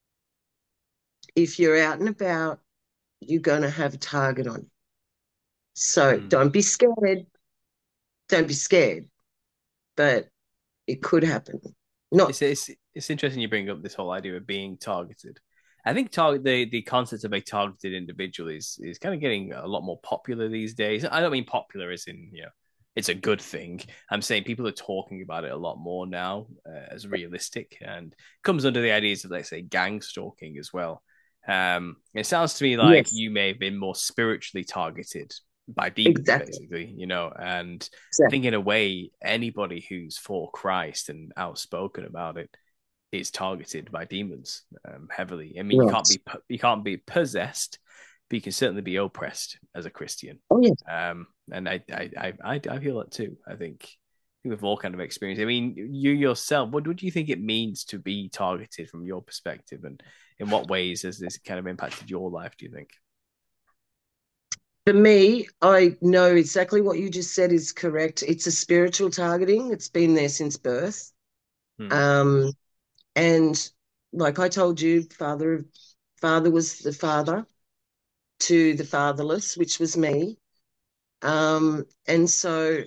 if you're out and about, you're going to have a target on you. So mm. don't be scared. Don't be scared. But it could happen. Not. It's, it's, it's interesting you bring up this whole idea of being targeted. I think target the, the concept of a targeted individual is is kind of getting a lot more popular these days. I don't mean popular as in, you know, it's a good thing. I'm saying people are talking about it a lot more now uh, as realistic, and comes under the ideas of, let's say, gang stalking as well. Um, it sounds to me like yes. you may have been more spiritually targeted by demons, exactly. basically, you know, and exactly. I think in a way, anybody who's for Christ and outspoken about it is targeted by demons um, heavily. I mean, right. you can't be you can't be possessed, but you can certainly be oppressed as a Christian. Oh yes. Um, and I I I I feel that too. I think, I think we've all kind of experienced. I mean, you yourself, what, what do you think it means to be targeted from your perspective, and in what ways has this kind of impacted your life, do you think? For me, I know exactly what you just said is correct. It's a spiritual targeting. It's been there since birth. Hmm. Um. And like I told you, father, father was the father to the fatherless, which was me. Um, and so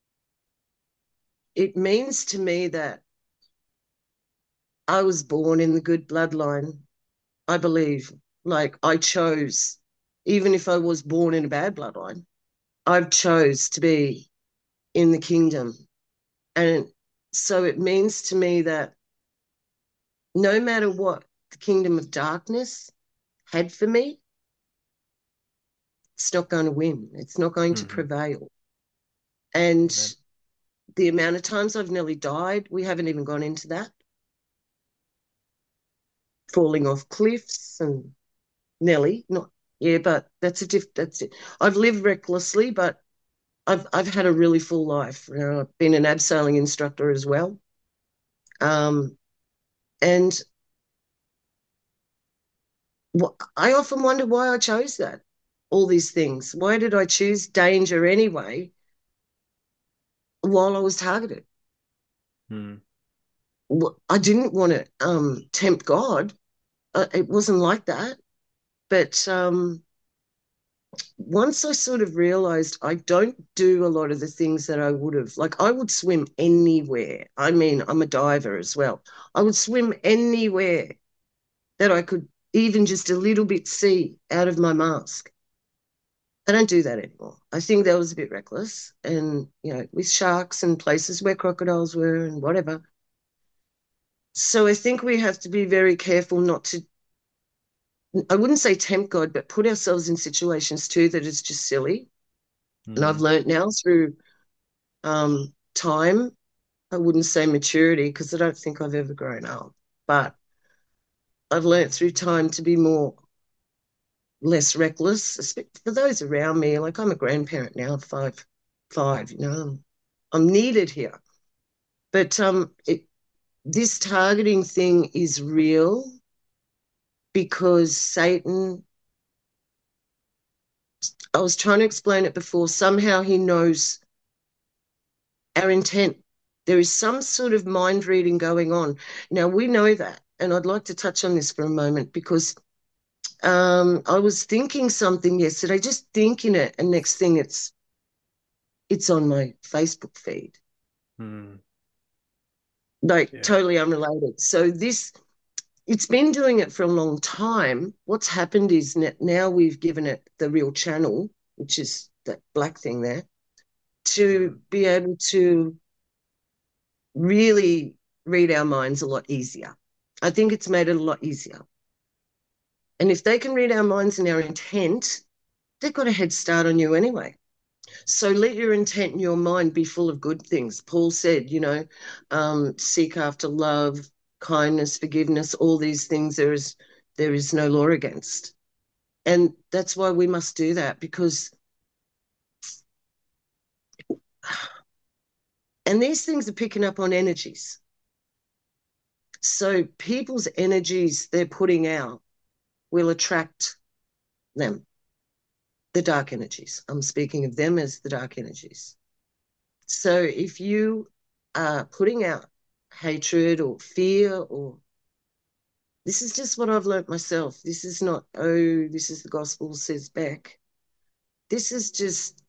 it means to me that I was born in the good bloodline, I believe. Like I chose, even if I was born in a bad bloodline, I've chose to be in the kingdom. And so it means to me that no matter what the kingdom of darkness had for me, it's not going to win. It's not going mm-hmm. to prevail. And Amen. The amount of times I've nearly died, we haven't even gone into that. Falling off cliffs and nearly, not, yeah, but that's a diff, that's it. I've lived recklessly, but I've I've had a really full life. You know, I've been an abseiling instructor as well. Um, and I often wonder why I chose that, all these things. Why did I choose danger anyway while I was targeted? Hmm. I didn't want to um, tempt God. Uh, it wasn't like that. But um, once I sort of realised I don't do a lot of the things that I would have, like I would swim anywhere. I mean, I'm a diver as well. I would swim anywhere that I could even just a little bit see out of my mask. I don't do that anymore. I think that was a bit reckless, and, you know, with sharks and places where crocodiles were and whatever. So I think we have to be very careful not to, I wouldn't say tempt God, but put ourselves in situations too that is just silly. Mm. And I've learned now through um, time, I wouldn't say maturity because I don't think I've ever grown up, but I've learned through time to be more, less reckless for those around me. Like I'm a grandparent now, five, five, you know, I'm needed here. But um, it, this targeting thing is real because Satan, I was trying to explain it before, somehow he knows our intent. There is some sort of mind reading going on. Now, we know that. And I'd like to touch on this for a moment because um, I was thinking something yesterday, just thinking it, and next thing it's it's on my Facebook feed. Hmm. Like yeah. totally unrelated. So this, it's been doing it for a long time. What's happened is now we've given it the real channel, which is that black thing there, to be able to really read our minds a lot easier. I think it's made it a lot easier. And if they can read our minds and our intent, they've got a head start on you anyway. So let your intent and your mind be full of good things. Paul said, you know, um, seek after love, kindness, forgiveness, all these things there is there is no law against. And that's why we must do that, because and these things are picking up on energies. So people's energies they're putting out will attract them, the dark energies. I'm speaking of them as the dark energies. So if you are putting out hatred or fear, or this is just what I've learnt myself. This is not, oh, this is the gospel, says Beck. This is just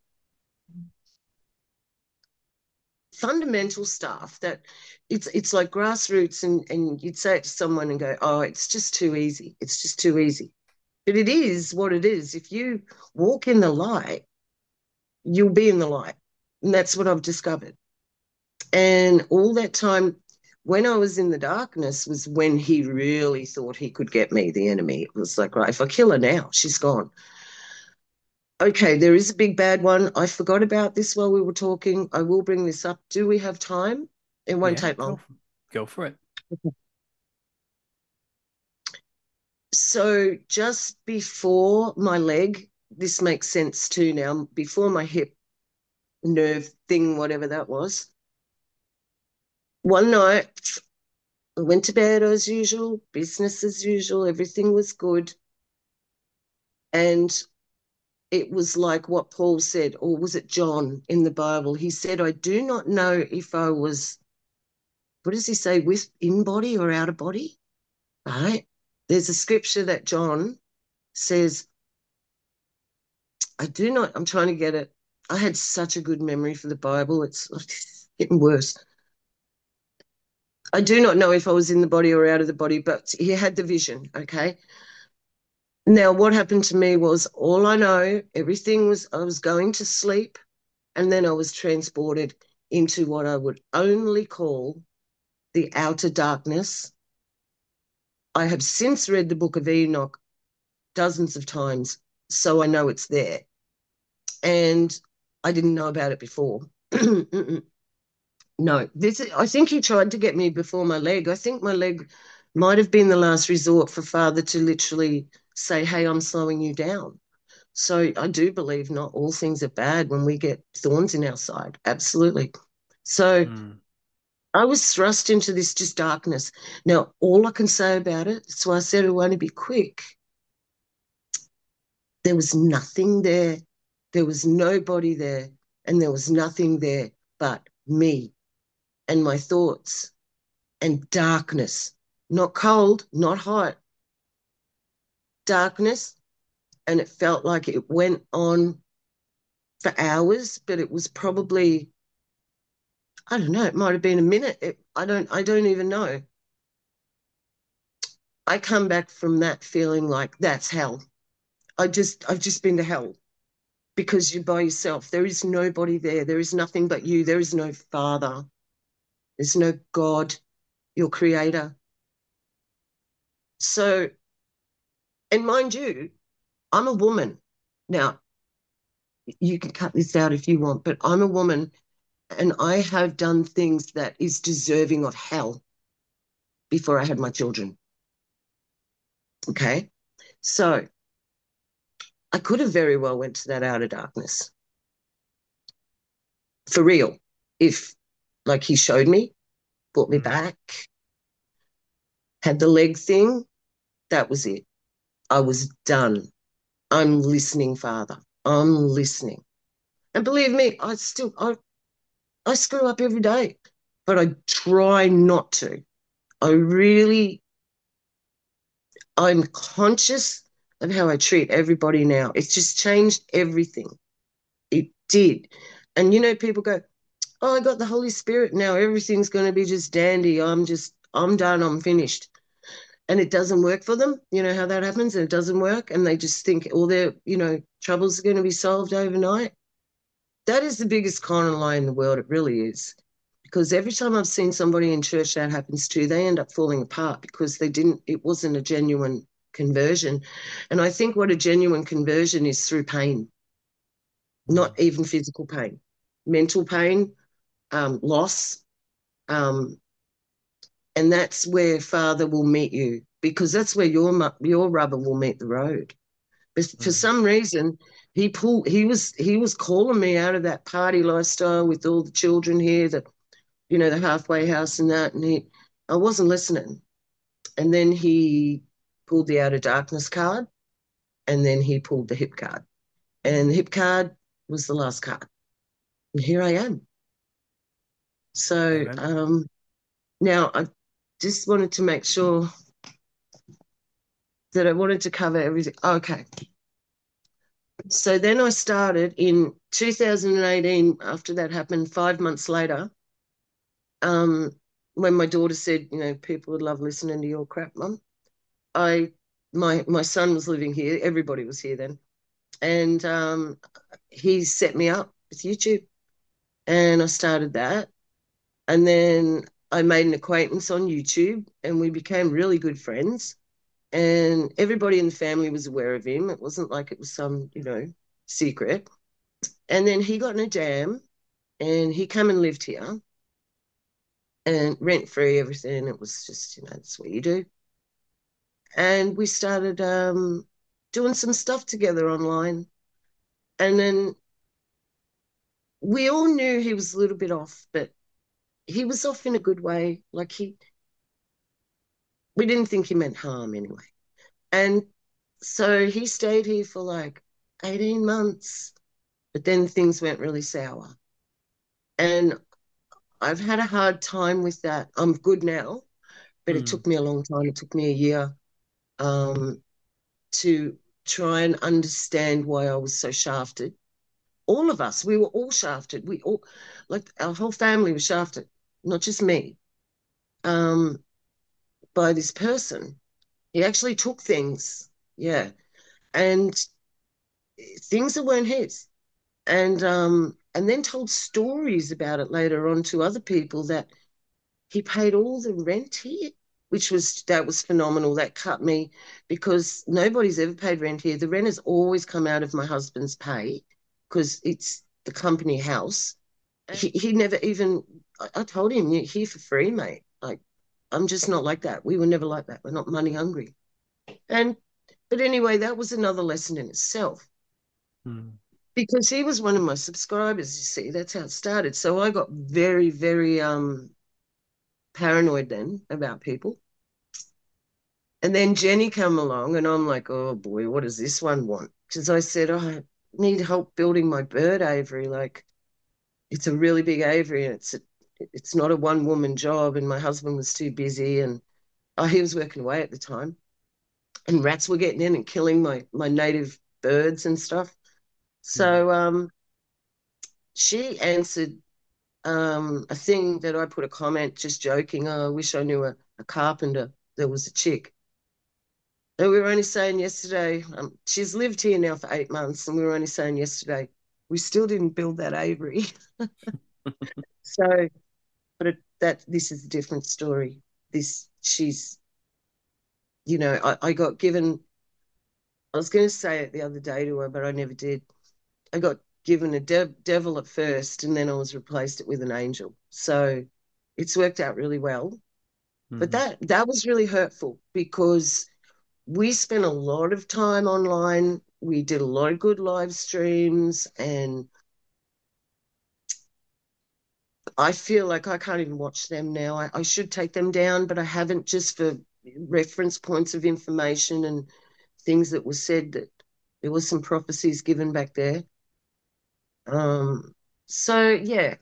fundamental stuff that it's it's like grassroots, and, and you'd say it to someone and go, oh, it's just too easy. It's just too easy. But it is what it is. If you walk in the light, you'll be in the light. And that's what I've discovered. And all that time, when I was in the darkness, was when he really thought he could get me, the enemy. It was like, right, if I kill her now, she's gone. Okay, there is a big bad one. I forgot about this while we were talking. I will bring this up. Do we have time? It won't Yeah, take go long. for, go for it. So just before my leg, this makes sense too now, before my hip nerve thing, whatever that was, one night I went to bed as usual, business as usual, everything was good. And it was like what Paul said, or was it John in the Bible? He said, I do not know if I was, what does he say, with in body or out of body? Right? There's a scripture that John says, I do not, I'm trying to get it. I had such a good memory for the Bible. It's, it's getting worse. I do not know if I was in the body or out of the body, but he had the vision, okay? Now, what happened to me was, all I know, everything was, I was going to sleep, and then I was transported into what I would only call the outer darkness. I have since read the book of Enoch dozens of times, so I know it's there. And I didn't know about it before. No, this, I think he tried to get me before my leg. I think my leg might have been the last resort for Father to literally say, hey, I'm slowing you down. So I do believe not all things are bad when we get thorns in our side. Absolutely. So mm. I was thrust into this just darkness. Now, all I can say about it, so I said it will only be quick. There was nothing there. There was nobody there. And there was nothing there but me and my thoughts and darkness. Not cold, not hot. Darkness. And it felt like it went on for hours, but it was probably, I don't know, it might have been a minute. It, I don't I don't even know. I come back from that feeling like that's hell. I just, I've just been to hell because you're by yourself. There is nobody there. There is nothing but you. There is no Father. There's no God, your creator. So, and mind you, I'm a woman. Now, you can cut this out if you want, but I'm a woman and I have done things that is deserving of hell before I had my children. Okay? So, I could have very well went to that outer darkness. For real. If, like, he showed me, brought me back, had the leg thing, that was it. I was done. I'm listening, Father. I'm listening. And believe me, I still, I, I screw up every day, but I try not to. I really, I'm conscious of how I treat everybody now. It's just changed everything. It did. And, you know, people go, oh, I got the Holy Spirit now. Everything's going to be just dandy. I'm just, I'm done. I'm finished. And it doesn't work for them. You know how that happens? And it doesn't work. And they just think all their, you know, troubles are going to be solved overnight. That is the biggest con and lie in the world. It really is. Because every time I've seen somebody in church that happens to, they end up falling apart because they didn't, it wasn't a genuine conversion. And I think what a genuine conversion is through pain, not even physical pain, mental pain, um, loss. Um, and that's where Father will meet you, because that's where your your rubber will meet the road. But mm. for some reason, he pulled. He was he was calling me out of that party lifestyle with all the children here, the, you know, the halfway house and that. And he, I wasn't listening. And then he pulled the outer darkness card, And then he pulled the hip card. And the hip card was the last card. And here I am. So um, now I just wanted to make sure that I wanted to cover everything. Okay. So then I started in two thousand eighteen, after that happened, five months later, um, when my daughter said, you know, people would love listening to your crap, Mum. I, my, my son was living here. Everybody was here then. And um, he set me up with YouTube. And I started that. And then I made an acquaintance on YouTube and we became really good friends. And everybody in the family was aware of him. It wasn't like it was some, you know, secret. And then he got in a jam and he came and lived here and rent-free, everything. It was just, you know, that's what you do. And we started um, doing some stuff together online. And then we all knew he was a little bit off, but he was off in a good way. Like he, we didn't think he meant harm anyway. And so he stayed here for like eighteen months, but then things went really sour. And I've had a hard time with that. I'm good now, but mm. it took me a long time. It took me a year um, to try and understand why I was so shafted. All of us, we were all shafted. We all, like our whole family was shafted, not just me, um, by this person. He actually took things, yeah, and things that weren't his, and um, and then told stories about it later on to other people that he paid all the rent here, which was that was phenomenal. That cut me because nobody's ever paid rent here. The rent has always come out of my husband's pay because it's the company house. He he never even. I, I told him, "You're here for free, mate." Like. I'm just not like that. We were never like that. We're not money hungry. And, but anyway, that was another lesson in itself. Hmm. Because he was one of my subscribers, you see. That's how it started. So I got very, very um, paranoid then about people. And then Jenny came along and I'm like, oh boy, what does this one want? Because I said, oh, I need help building my bird aviary. Like, it's a really big aviary and it's a It's not a one-woman job, and my husband was too busy, and oh, he was working away at the time, and rats were getting in and killing my my native birds and stuff. So mm. um, she answered um, a thing that I put a comment just joking, oh, I wish I knew a, a carpenter that was a chick. And we were only saying yesterday, um, she's lived here now for eight months, and we were only saying yesterday, we still didn't build that aviary. So... But it, that this is a different story. This, she's, you know, I, I got given, I was going to say it the other day to her, but I never did. I got given a de- devil at first, and then I was replaced it with an angel. So it's worked out really well. Mm-hmm. But that that was really hurtful because we spent a lot of time online. We did a lot of good live streams, and I feel like I can't even watch them now. I, I should take them down, but I haven't, just for reference points of information and things that were said, that there was some prophecies given back there. Um, so yeah,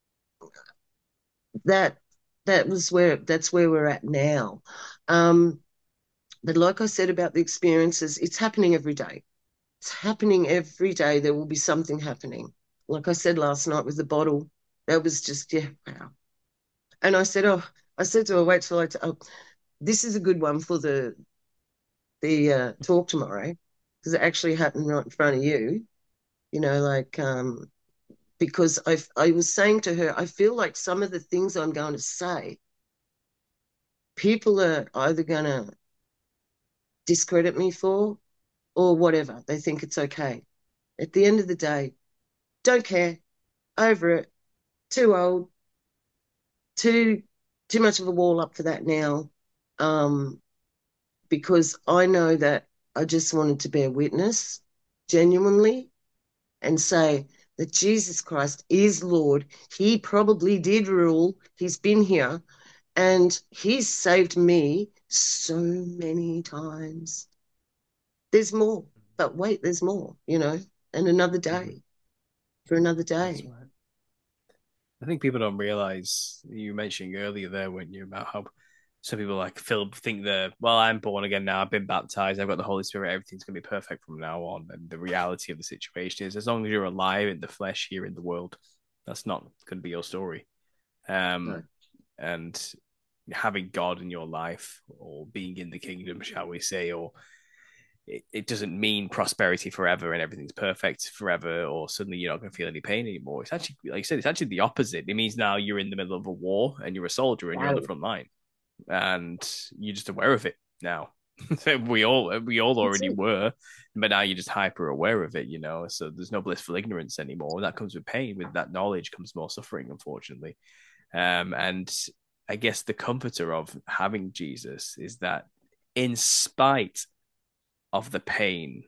that that was where that's where we're at now. Um, but like I said about the experiences, it's happening every day. It's happening every day. There will be something happening. Like I said last night with the bottle. That was just, yeah, wow. And I said, oh, I said to her, wait till I, t- oh, this is a good one for the the uh, talk tomorrow, because it actually happened right in front of you, you know, like, um, because I, I was saying to her, I feel like some of the things I'm going to say, people are either going to discredit me for or whatever. They think it's okay. At the end of the day, don't care, over it. Too old, too too much of a wall up for that now, um, because I know that I just wanted to bear witness genuinely and say that Jesus Christ is Lord. He probably did rule. He's been here and he's saved me so many times. There's more, but wait, there's more, you know, and another day Mm-hmm. for another That's day. right. I think people don't realize you mentioning earlier there when you about how some people like Phil think that, well, I'm born again now, I've been baptized, I've got the Holy Spirit, everything's gonna be perfect from now on. And the reality of the situation is as long as you're alive in the flesh here in the world, that's not gonna be your story. Um No. and having God in your life or being in the kingdom, shall we say, or it, it doesn't mean prosperity forever and everything's perfect forever, or suddenly you're not going to feel any pain anymore. It's actually, like you said, it's actually the opposite. It means now you're in the middle of a war and you're a soldier and you're on the Wow. front line and you're just aware of it now. we all we all That's already it. were, but now you're just hyper aware of it, you know. So there's no blissful ignorance anymore. That comes with pain. With that knowledge comes more suffering, unfortunately. Um, and I guess the comforter of having Jesus is that in spite of the pain,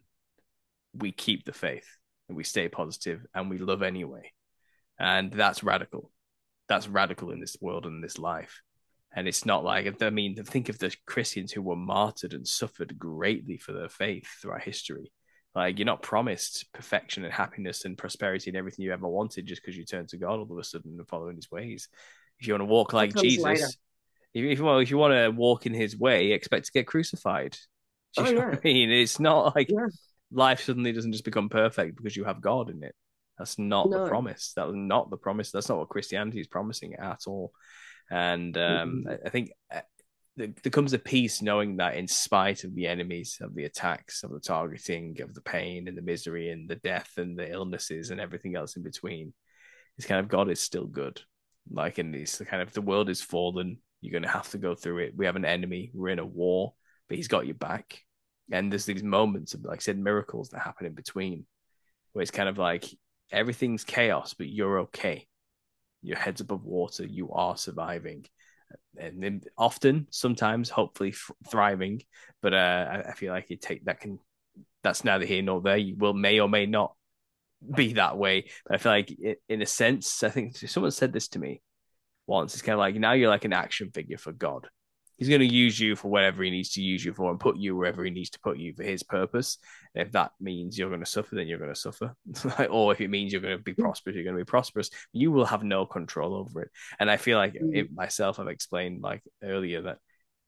we keep the faith and we stay positive and we love anyway. And that's radical. That's radical in this world and in this life. And it's not like, I mean, think of the Christians who were martyred and suffered greatly for their faith throughout history. Like, you're not promised perfection and happiness and prosperity and everything you ever wanted just because you turn to God all of a sudden and following his ways. If you want to walk That like comes later. Jesus, if you want, if you want to walk in his way, expect to get crucified. Do Oh, you know yeah. what I mean? It's not like Yeah. life suddenly doesn't just become perfect because you have God in it. That's not the No. promise. That was not the promise. That's not what Christianity is promising at all. And um, Mm-mm. I think there comes a peace knowing that in spite of the enemies, of the attacks, of the targeting, of the pain and the misery and the death and the illnesses and everything else in between, it's kind of God is still good. Like in these kind of the world is fallen. You're going to have to go through it. We have an enemy. We're in a war, but he's got your back. And there's these moments of, like I said, miracles that happen in between where it's kind of like everything's chaos, but you're okay. Your head's above water. You are surviving. And then often, sometimes, hopefully thriving. But uh, I feel like you take that can, that's neither here nor there. You will, may or may not be that way. But I feel like, in a sense, I think someone said this to me once. It's kind of like now you're like an action figure for God. He's going to use you for whatever he needs to use you for and put you wherever he needs to put you for his purpose. And if that means you're going to suffer, then you're going to suffer. Or if it means you're going to be prosperous, you're going to be prosperous. You will have no control over it. And I feel like Mm. it myself, I've explained like earlier that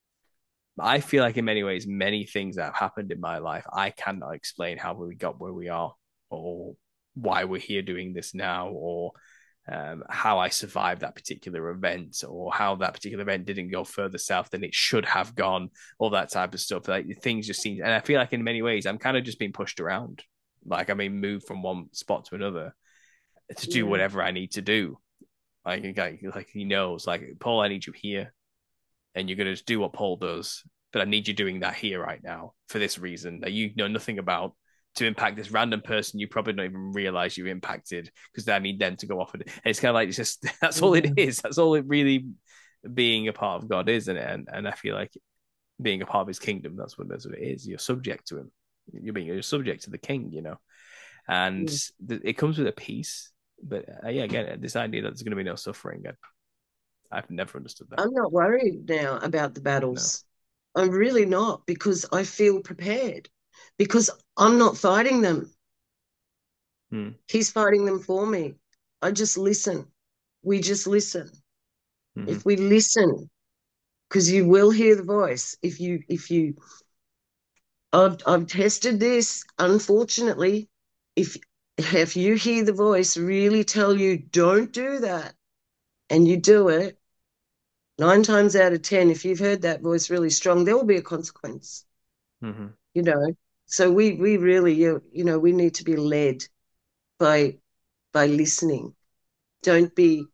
I feel like in many ways, many things that have happened in my life, I cannot explain how we got where we are or why we're here doing this now or um, how I survived that particular event or how that particular event didn't go further south than it should have gone, all that type of stuff. Like things just seem, and I feel like in many ways, I'm kind of just being pushed around. Like I mean, moved from one spot to another to do Yeah. whatever I need to do. Like, like, like he knows, like, Paul, I need you here and you're going to do what Paul does, but I need you doing that here right now for this reason that you know nothing about to impact this random person you probably don't even realize you impacted because I need them to go off with it. And it's kind of like, it's just, that's all it is. That's all it really being a part of God is. And, and, and I feel like being a part of his kingdom, that's what, that's what it is. You're subject to him. You're being, you're subject to the king, you know, and Yeah. th- it comes with a peace. But uh, yeah, again, this idea that there's going to be no suffering, I, I've never understood that. I'm not worried now about the No. battles. I'm really not because I feel prepared because I'm not fighting them. Hmm. He's fighting them for me. I just listen. We just listen. Mhm. If we listen, because you will hear the voice. If you, if you, I've, I've tested this. Unfortunately, if if you hear the voice really tell you don't do that, and you do it, nine times out of ten, if you've heard that voice really strong, there will be a consequence. Mm-hmm. You know, so we we really you, you know we need to be led by by listening. Don't be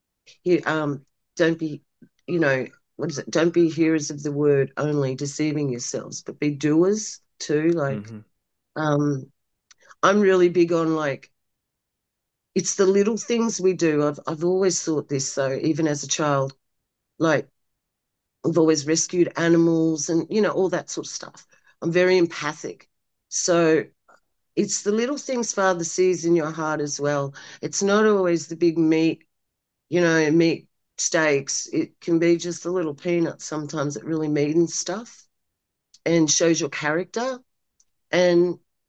um don't be you know what is it? Don't be hearers of the word only, deceiving yourselves, but be doers too. Like Mm-hmm. um, I'm really big on like it's the little things we do. I've I've always thought this though, even as a child, like I've always rescued animals and you know all that sort of stuff. I'm very empathic, so it's the little things Father sees in your heart as well. It's not always the big meat, you know, meat steaks. It can be just the little peanuts sometimes that really mean stuff and shows your character. And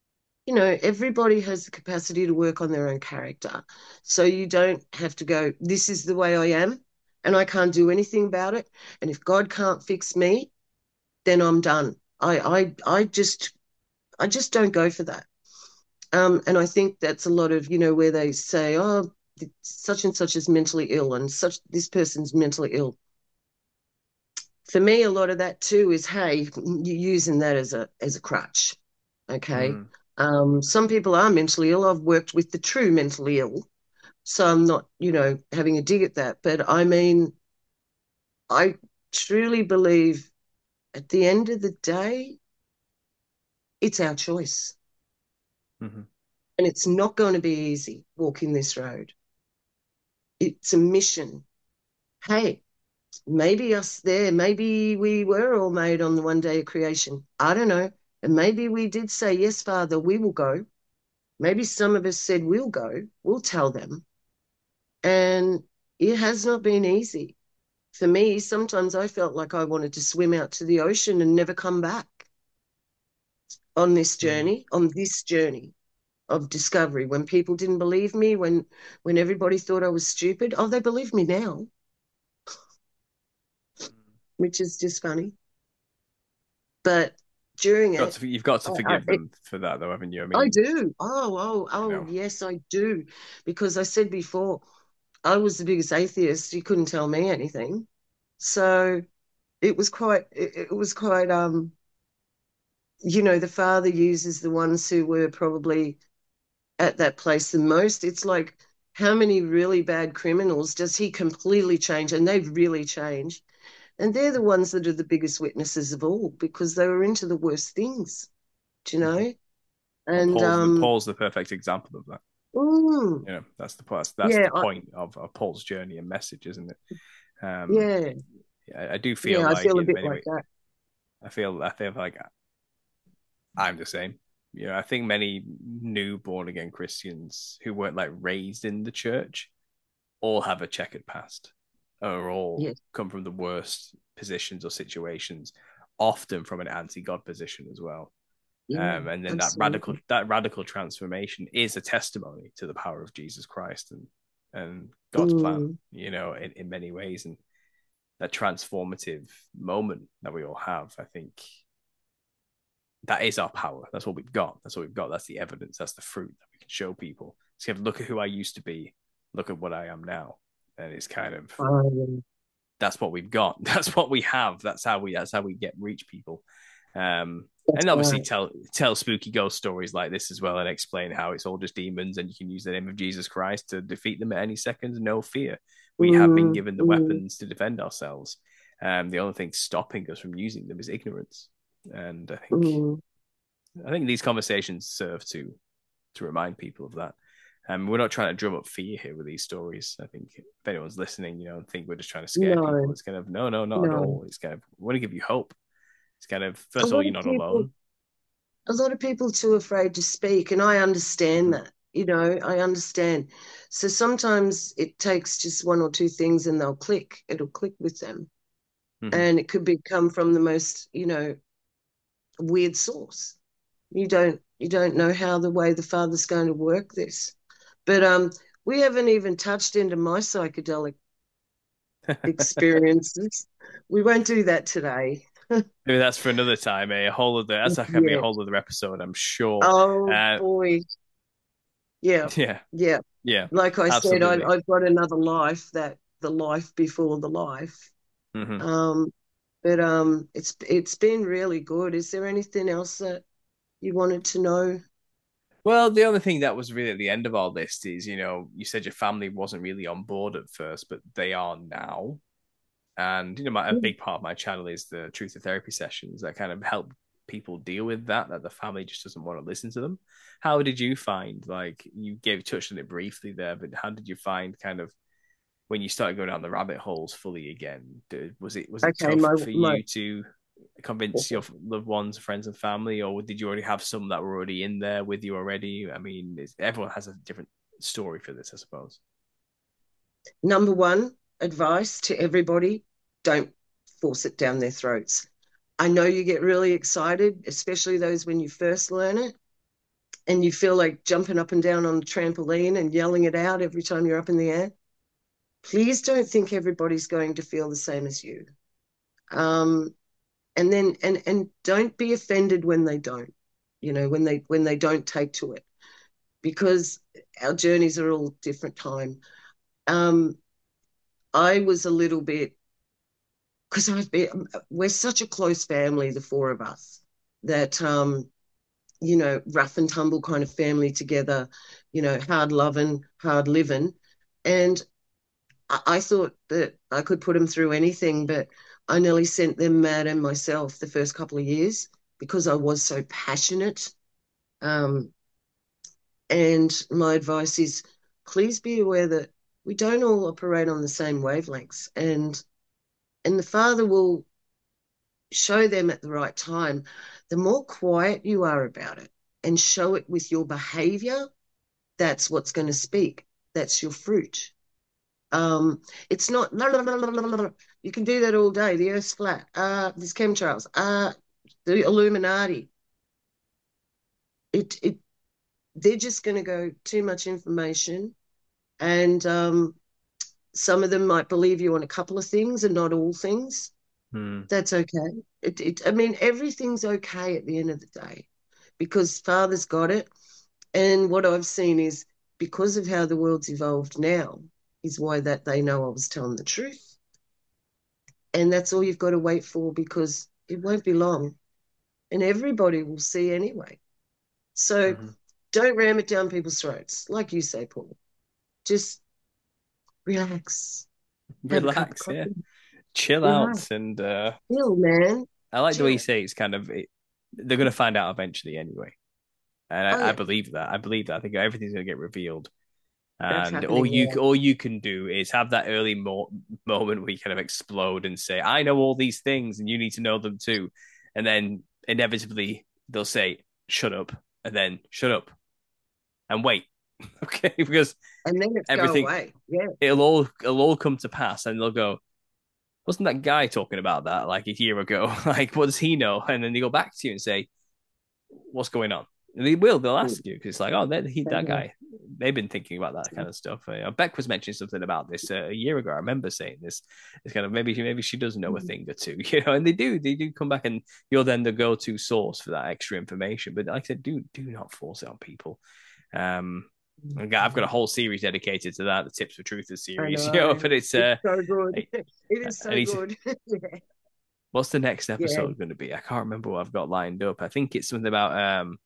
you know, everybody has the capacity to work on their own character. So you don't have to go, this is the way I am, and I can't do anything about it. And if God can't fix me, then I'm done. I I I just I just don't go for that. Um, and I think that's a lot of, you know, where they say, oh, such and such is mentally ill and such this person's mentally ill. For me, a lot of that too is, hey, you're using that as a as a crutch. Okay. Mm. Um, some people are mentally ill. I've worked with the true mentally ill. So I'm not, you know, having a dig at that. But I mean, I truly believe at the end of the day, it's our choice. Mm-hmm. And it's not going to be easy walking this road. It's a mission. Hey, maybe us there, maybe we were all made on the one day of creation. I don't know. And maybe we did say, yes, Father, we will go. Maybe some of us said, we'll go. We'll tell them. And it has not been easy. For me, sometimes I felt like I wanted to swim out to the ocean and never come back on this journey, mm. on this journey of discovery. When people didn't believe me, when when everybody thought I was stupid, oh, they believe me now, which is just funny. But during you've it, got to, you've got to forgive I, them for that, though, haven't you? I mean, I do. Oh, oh, oh, you know. Yes, I do. Because I said before, I was the biggest atheist. You couldn't tell me anything. So it was quite, it, it was quite, um, you know, the Father uses the ones who were probably at that place the most. It's like, how many really bad criminals does he completely change? And they've really changed. And they're the ones that are the biggest witnesses of all, because they were into the worst things, do you know? Mm-hmm. And well, Paul's, um, the, Paul's the perfect example of that. Mm, you know, that's the that's, that's yeah, the point I, of, of Paul's journey and message, isn't it? Um, yeah, I, I do feel yeah, like I feel a bit like ways, that. I feel I feel like I'm the same. You know, I think many new born again Christians who weren't like raised in the church all have a checkered past, or all yes. come from the worst positions or situations, often from an anti-God position as well. Yeah, um, and then absolutely. that radical that radical transformation is a testimony to the power of Jesus Christ and and God's mm. plan, you know, in, in many ways. And that transformative moment that we all have, I think that is our power. That's what we've got. That's what we've got. That's the evidence. That's the fruit that we can show people. So look at who I used to be. Look at what I am now. And it's kind of um, that's what we've got. That's what we have. That's how we that's how we get reach people. Um and obviously right. tell tell spooky ghost stories like this as well, and explain how it's all just demons and you can use the name of Jesus Christ to defeat them at any second. No fear. We mm, have been given the mm. weapons to defend ourselves. Um, the only thing stopping us from using them is ignorance. And I think mm. I think these conversations serve to to remind people of that. Um, we're not trying to drum up fear here with these stories. I think if anyone's listening, you know, think we're just trying to scare no. people. It's kind of no, no, not no. at all. It's kind of we want to give you hope. It's kind of first of all, you're not people, alone. A lot of people too afraid to speak, and I understand mm-hmm. that. You know, I understand. So sometimes it takes just one or two things, and they'll click. It'll click with them, mm-hmm. and it could be come from the most, you know, weird source. You don't, you don't know how the way the Father's going to work this, but um, we haven't even touched into my psychedelic experiences. We won't do that today. Maybe that's for another time, eh? A whole other that's like having yeah. a whole other episode, I'm sure. Oh uh, boy. Yeah. Yeah. Yeah. Yeah. Like I Absolutely. said, I, I've got another life, that the life before the life. Mm-hmm. Um, but um it's it's been really good. Is there anything else that you wanted to know? Well, the other thing that was really at the end of our list is, you know, you said your family wasn't really on board at first, but they are now. And, you know, my, a big part of my channel is the Truth of Therapy sessions that kind of help people deal with that, that the family just doesn't want to listen to them. How did you find, like, you gave touched on it briefly there, but how did you find kind of when you started going down the rabbit holes fully again? Did, was it was it okay, tough my, for my... you to convince your loved ones, friends and family, or did you already have some that were already in there with you already? I mean, everyone has a different story for this, I suppose. Number one, advice to everybody, don't force it down their throats. I know you get really excited, especially those when you first learn it, and you feel like jumping up and down on the trampoline and yelling it out every time you're up in the air, please don't think everybody's going to feel the same as you. Um, and then and and don't be offended when they don't, you know, when they when they don't take to it, because our journeys are all different time. Um, I was a little bit, because I've been, we're such a close family, the four of us, that um, you know, rough and tumble kind of family together, you know, hard loving, hard living, and I, I thought that I could put them through anything, but I nearly sent them mad and myself the first couple of years because I was so passionate. Um, and my advice is, please be aware that we don't all operate on the same wavelengths, and and the Father will show them at the right time. The more quiet you are about it and show it with your behavior, that's what's going to speak. That's your fruit. Um, it's not, la, la, la, la, la, la. You can do that all day. The Earth's flat. Uh, there's chemtrails. Uh, the Illuminati. It, it, they're just going to go too much information, and um, some of them might believe you on a couple of things and not all things. Hmm. That's okay. It, it, I mean, everything's okay at the end of the day, because Father's got it. And what I've seen is, because of how the world's evolved now, is why that they know I was telling the truth. And that's all you've got to wait for, because it won't be long and everybody will see anyway. So mm-hmm. don't ram it down people's throats. Like you say, Paul, just relax. Relax, yeah. Chill relax. out and uh, chill, man. I like chill. the way you say it's kind of, it, they're going to find out eventually anyway. And I, oh, yeah. I believe that. I believe that. I think everything's going to get revealed. And all you yeah. all you can do is have that early mo- moment where you kind of explode and say, I know all these things and you need to know them too. And then inevitably they'll say, shut up, and then shut up and wait. Okay, because and then it's everything, go away. Yeah. It'll all it'll all come to pass, and they'll go, wasn't that guy talking about that like a year ago? Like, what does he know? And then they go back to you and say, what's going on? And they will. They'll ask you, because it's like, oh, that he, that guy. They've been thinking about that kind of stuff. Uh, Beck was mentioning something about this uh, a year ago. I remember saying this. It's kind of maybe maybe she does know a thing or two, you know. And they do. They do come back, and you're then the go-to source for that extra information. But like I said, do do not force it on people. Um, I've got a whole series dedicated to that, the Tips for Truthers series. Know, you know, but it's, uh, it's so good. It is so good. Yeah. What's the next episode yeah. going to be? I can't remember what I've got lined up. I think it's something about um,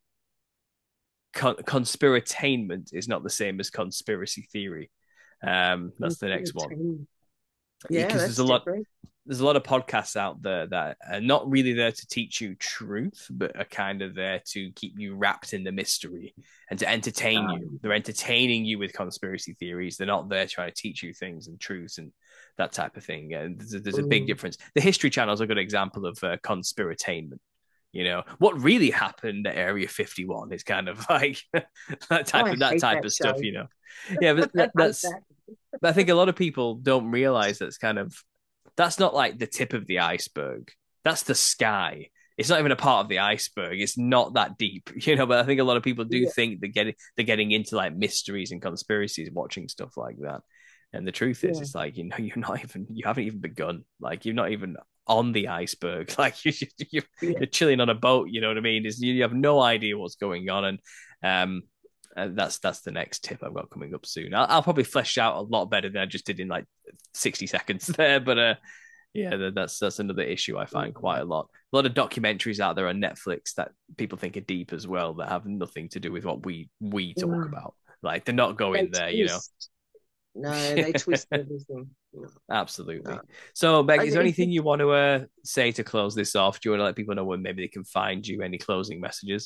con- conspiratainment is not the same as conspiracy theory. Um, that's the next one. Yeah, because that's there's a different. lot. There's a lot of podcasts out there that are not really there to teach you truth, but are kind of there to keep you wrapped in the mystery and to entertain um, you. They're entertaining you with conspiracy theories. They're not there trying to teach you things and truths and that type of thing. And there's, there's a big difference. The History Channel is a good example of uh, conspiratainment. You know, what really happened at Area fifty-one is kind of like that type oh, of that type that of show. stuff. You know, yeah, but that, that's. That. But I think a lot of people don't realize that's kind of. That's not like the tip of the iceberg. That's the sky. It's not even a part of the iceberg. It's not that deep, you know. But I think a lot of people do yeah. think they're getting they're getting into like mysteries and conspiracies, watching stuff like that. And the truth is, yeah. it's like, you know, you're not even you haven't even begun. Like, you're not even on the iceberg. Like, you're you're, yeah. you're chilling on a boat. You know what I mean? It's, you have no idea what's going on, and um. And that's that's the next tip I've got coming up soon. I'll, I'll probably flesh out a lot better than I just did in like sixty seconds there. But uh, yeah, that's that's another issue I find quite a lot. A lot of documentaries out there on Netflix that people think are deep as well, that have nothing to do with what we we talk no. about. Like, they're not going they there, twist. you know. No, they twist everything. No. Absolutely. No. So, Beck, is there anything you want to uh, say to close this off? Do you want to let people know where maybe they can find you? Any closing messages?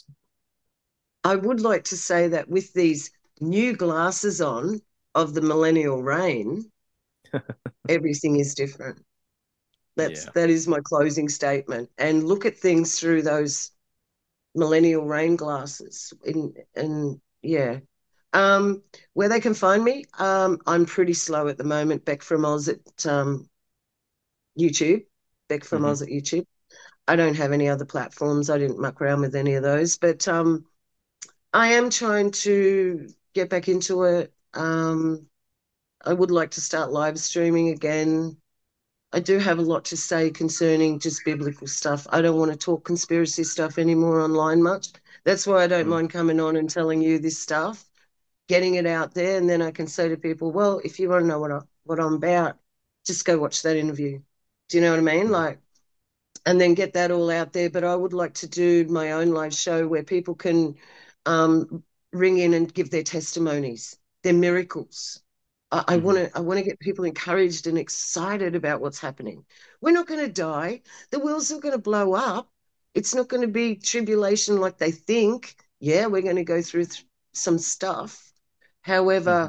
I would like to say that with these new glasses on of the millennial reign, everything is different. That's yeah. that is my closing statement. And look at things through those millennial reign glasses. In and yeah, um, where they can find me, um, I'm pretty slow at the moment. Beck from Oz at um, YouTube. Beck from mm-hmm. Oz at YouTube. I don't have any other platforms. I didn't muck around with any of those, but um. I am trying to get back into it. Um, I would like to start live streaming again. I do have a lot to say concerning just biblical stuff. I don't want to talk conspiracy stuff anymore online much. That's why I don't Mm. mind coming on and telling you this stuff, getting it out there, and then I can say to people, well, if you want to know what I, what I'm about, just go watch that interview. Do you know what I mean? Mm. Like, and then get that all out there. But I would like to do my own live show where people can um, ring in and give their testimonies, their miracles. I, I Mm-hmm. want to I want to get people encouraged and excited about what's happening. We're not going to die. The world's not going to blow up. It's not going to be tribulation like they think. Yeah, we're going to go through th- some stuff. Mm-hmm. However,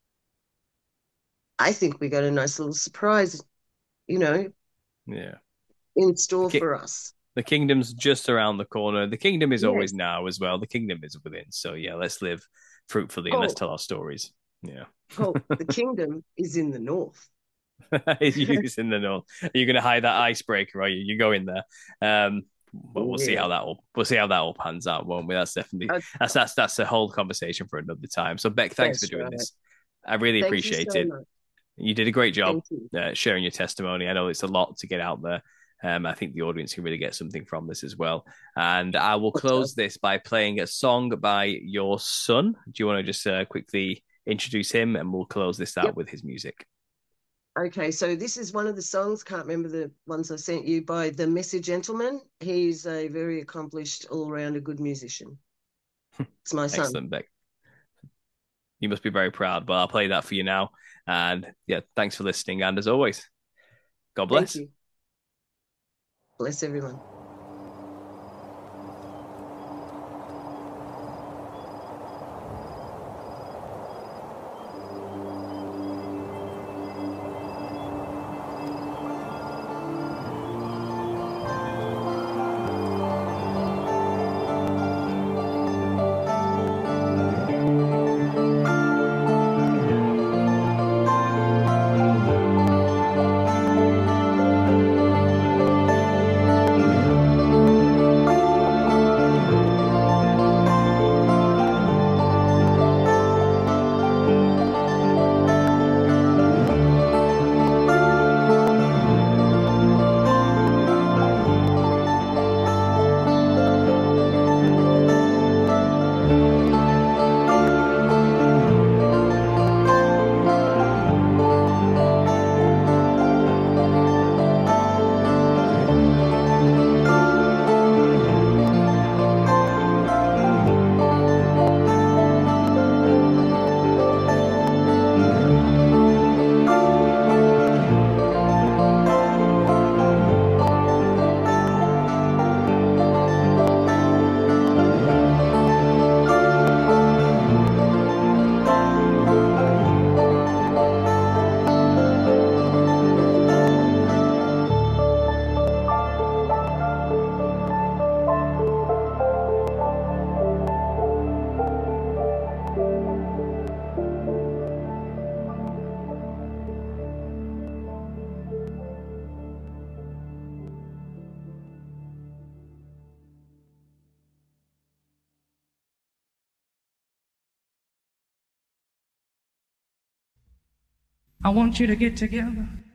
I think we got a nice little surprise, you know, Yeah. in The, store ki- for us. the kingdom's just around the corner. The kingdom is always Yes. now as well. The kingdom is within. So yeah, let's live fruitfully and let's Oh, tell our stories. Yeah. oh, the kingdom is in the north. He's in the north. Are you going to hide that icebreaker? Are you? You go in there. Um, well, we'll see Yeah. how that all we'll see how that all pans out, won't we? That's definitely Uh, that's that's that's a whole conversation for another time. So Beck, thanks for that's doing right. this. I really Thank you appreciate so it. much. You did a great job Thank you. uh, sharing your testimony. I know it's a lot to get out there. Um, I think the audience can really get something from this as well. And I will close this by playing a song by your son. Do you want to just uh, quickly introduce him, and we'll close this out Yep. with his music? Okay, so this is one of the songs, can't remember the ones I sent you, by The Messy Gentleman. He's a very accomplished, all-rounder good musician. It's my son. Excellent, Beck. You must be very proud, but I'll play that for you now. And yeah, thanks for listening. And as always, God Thank bless. you. Bless everyone. I want you to get together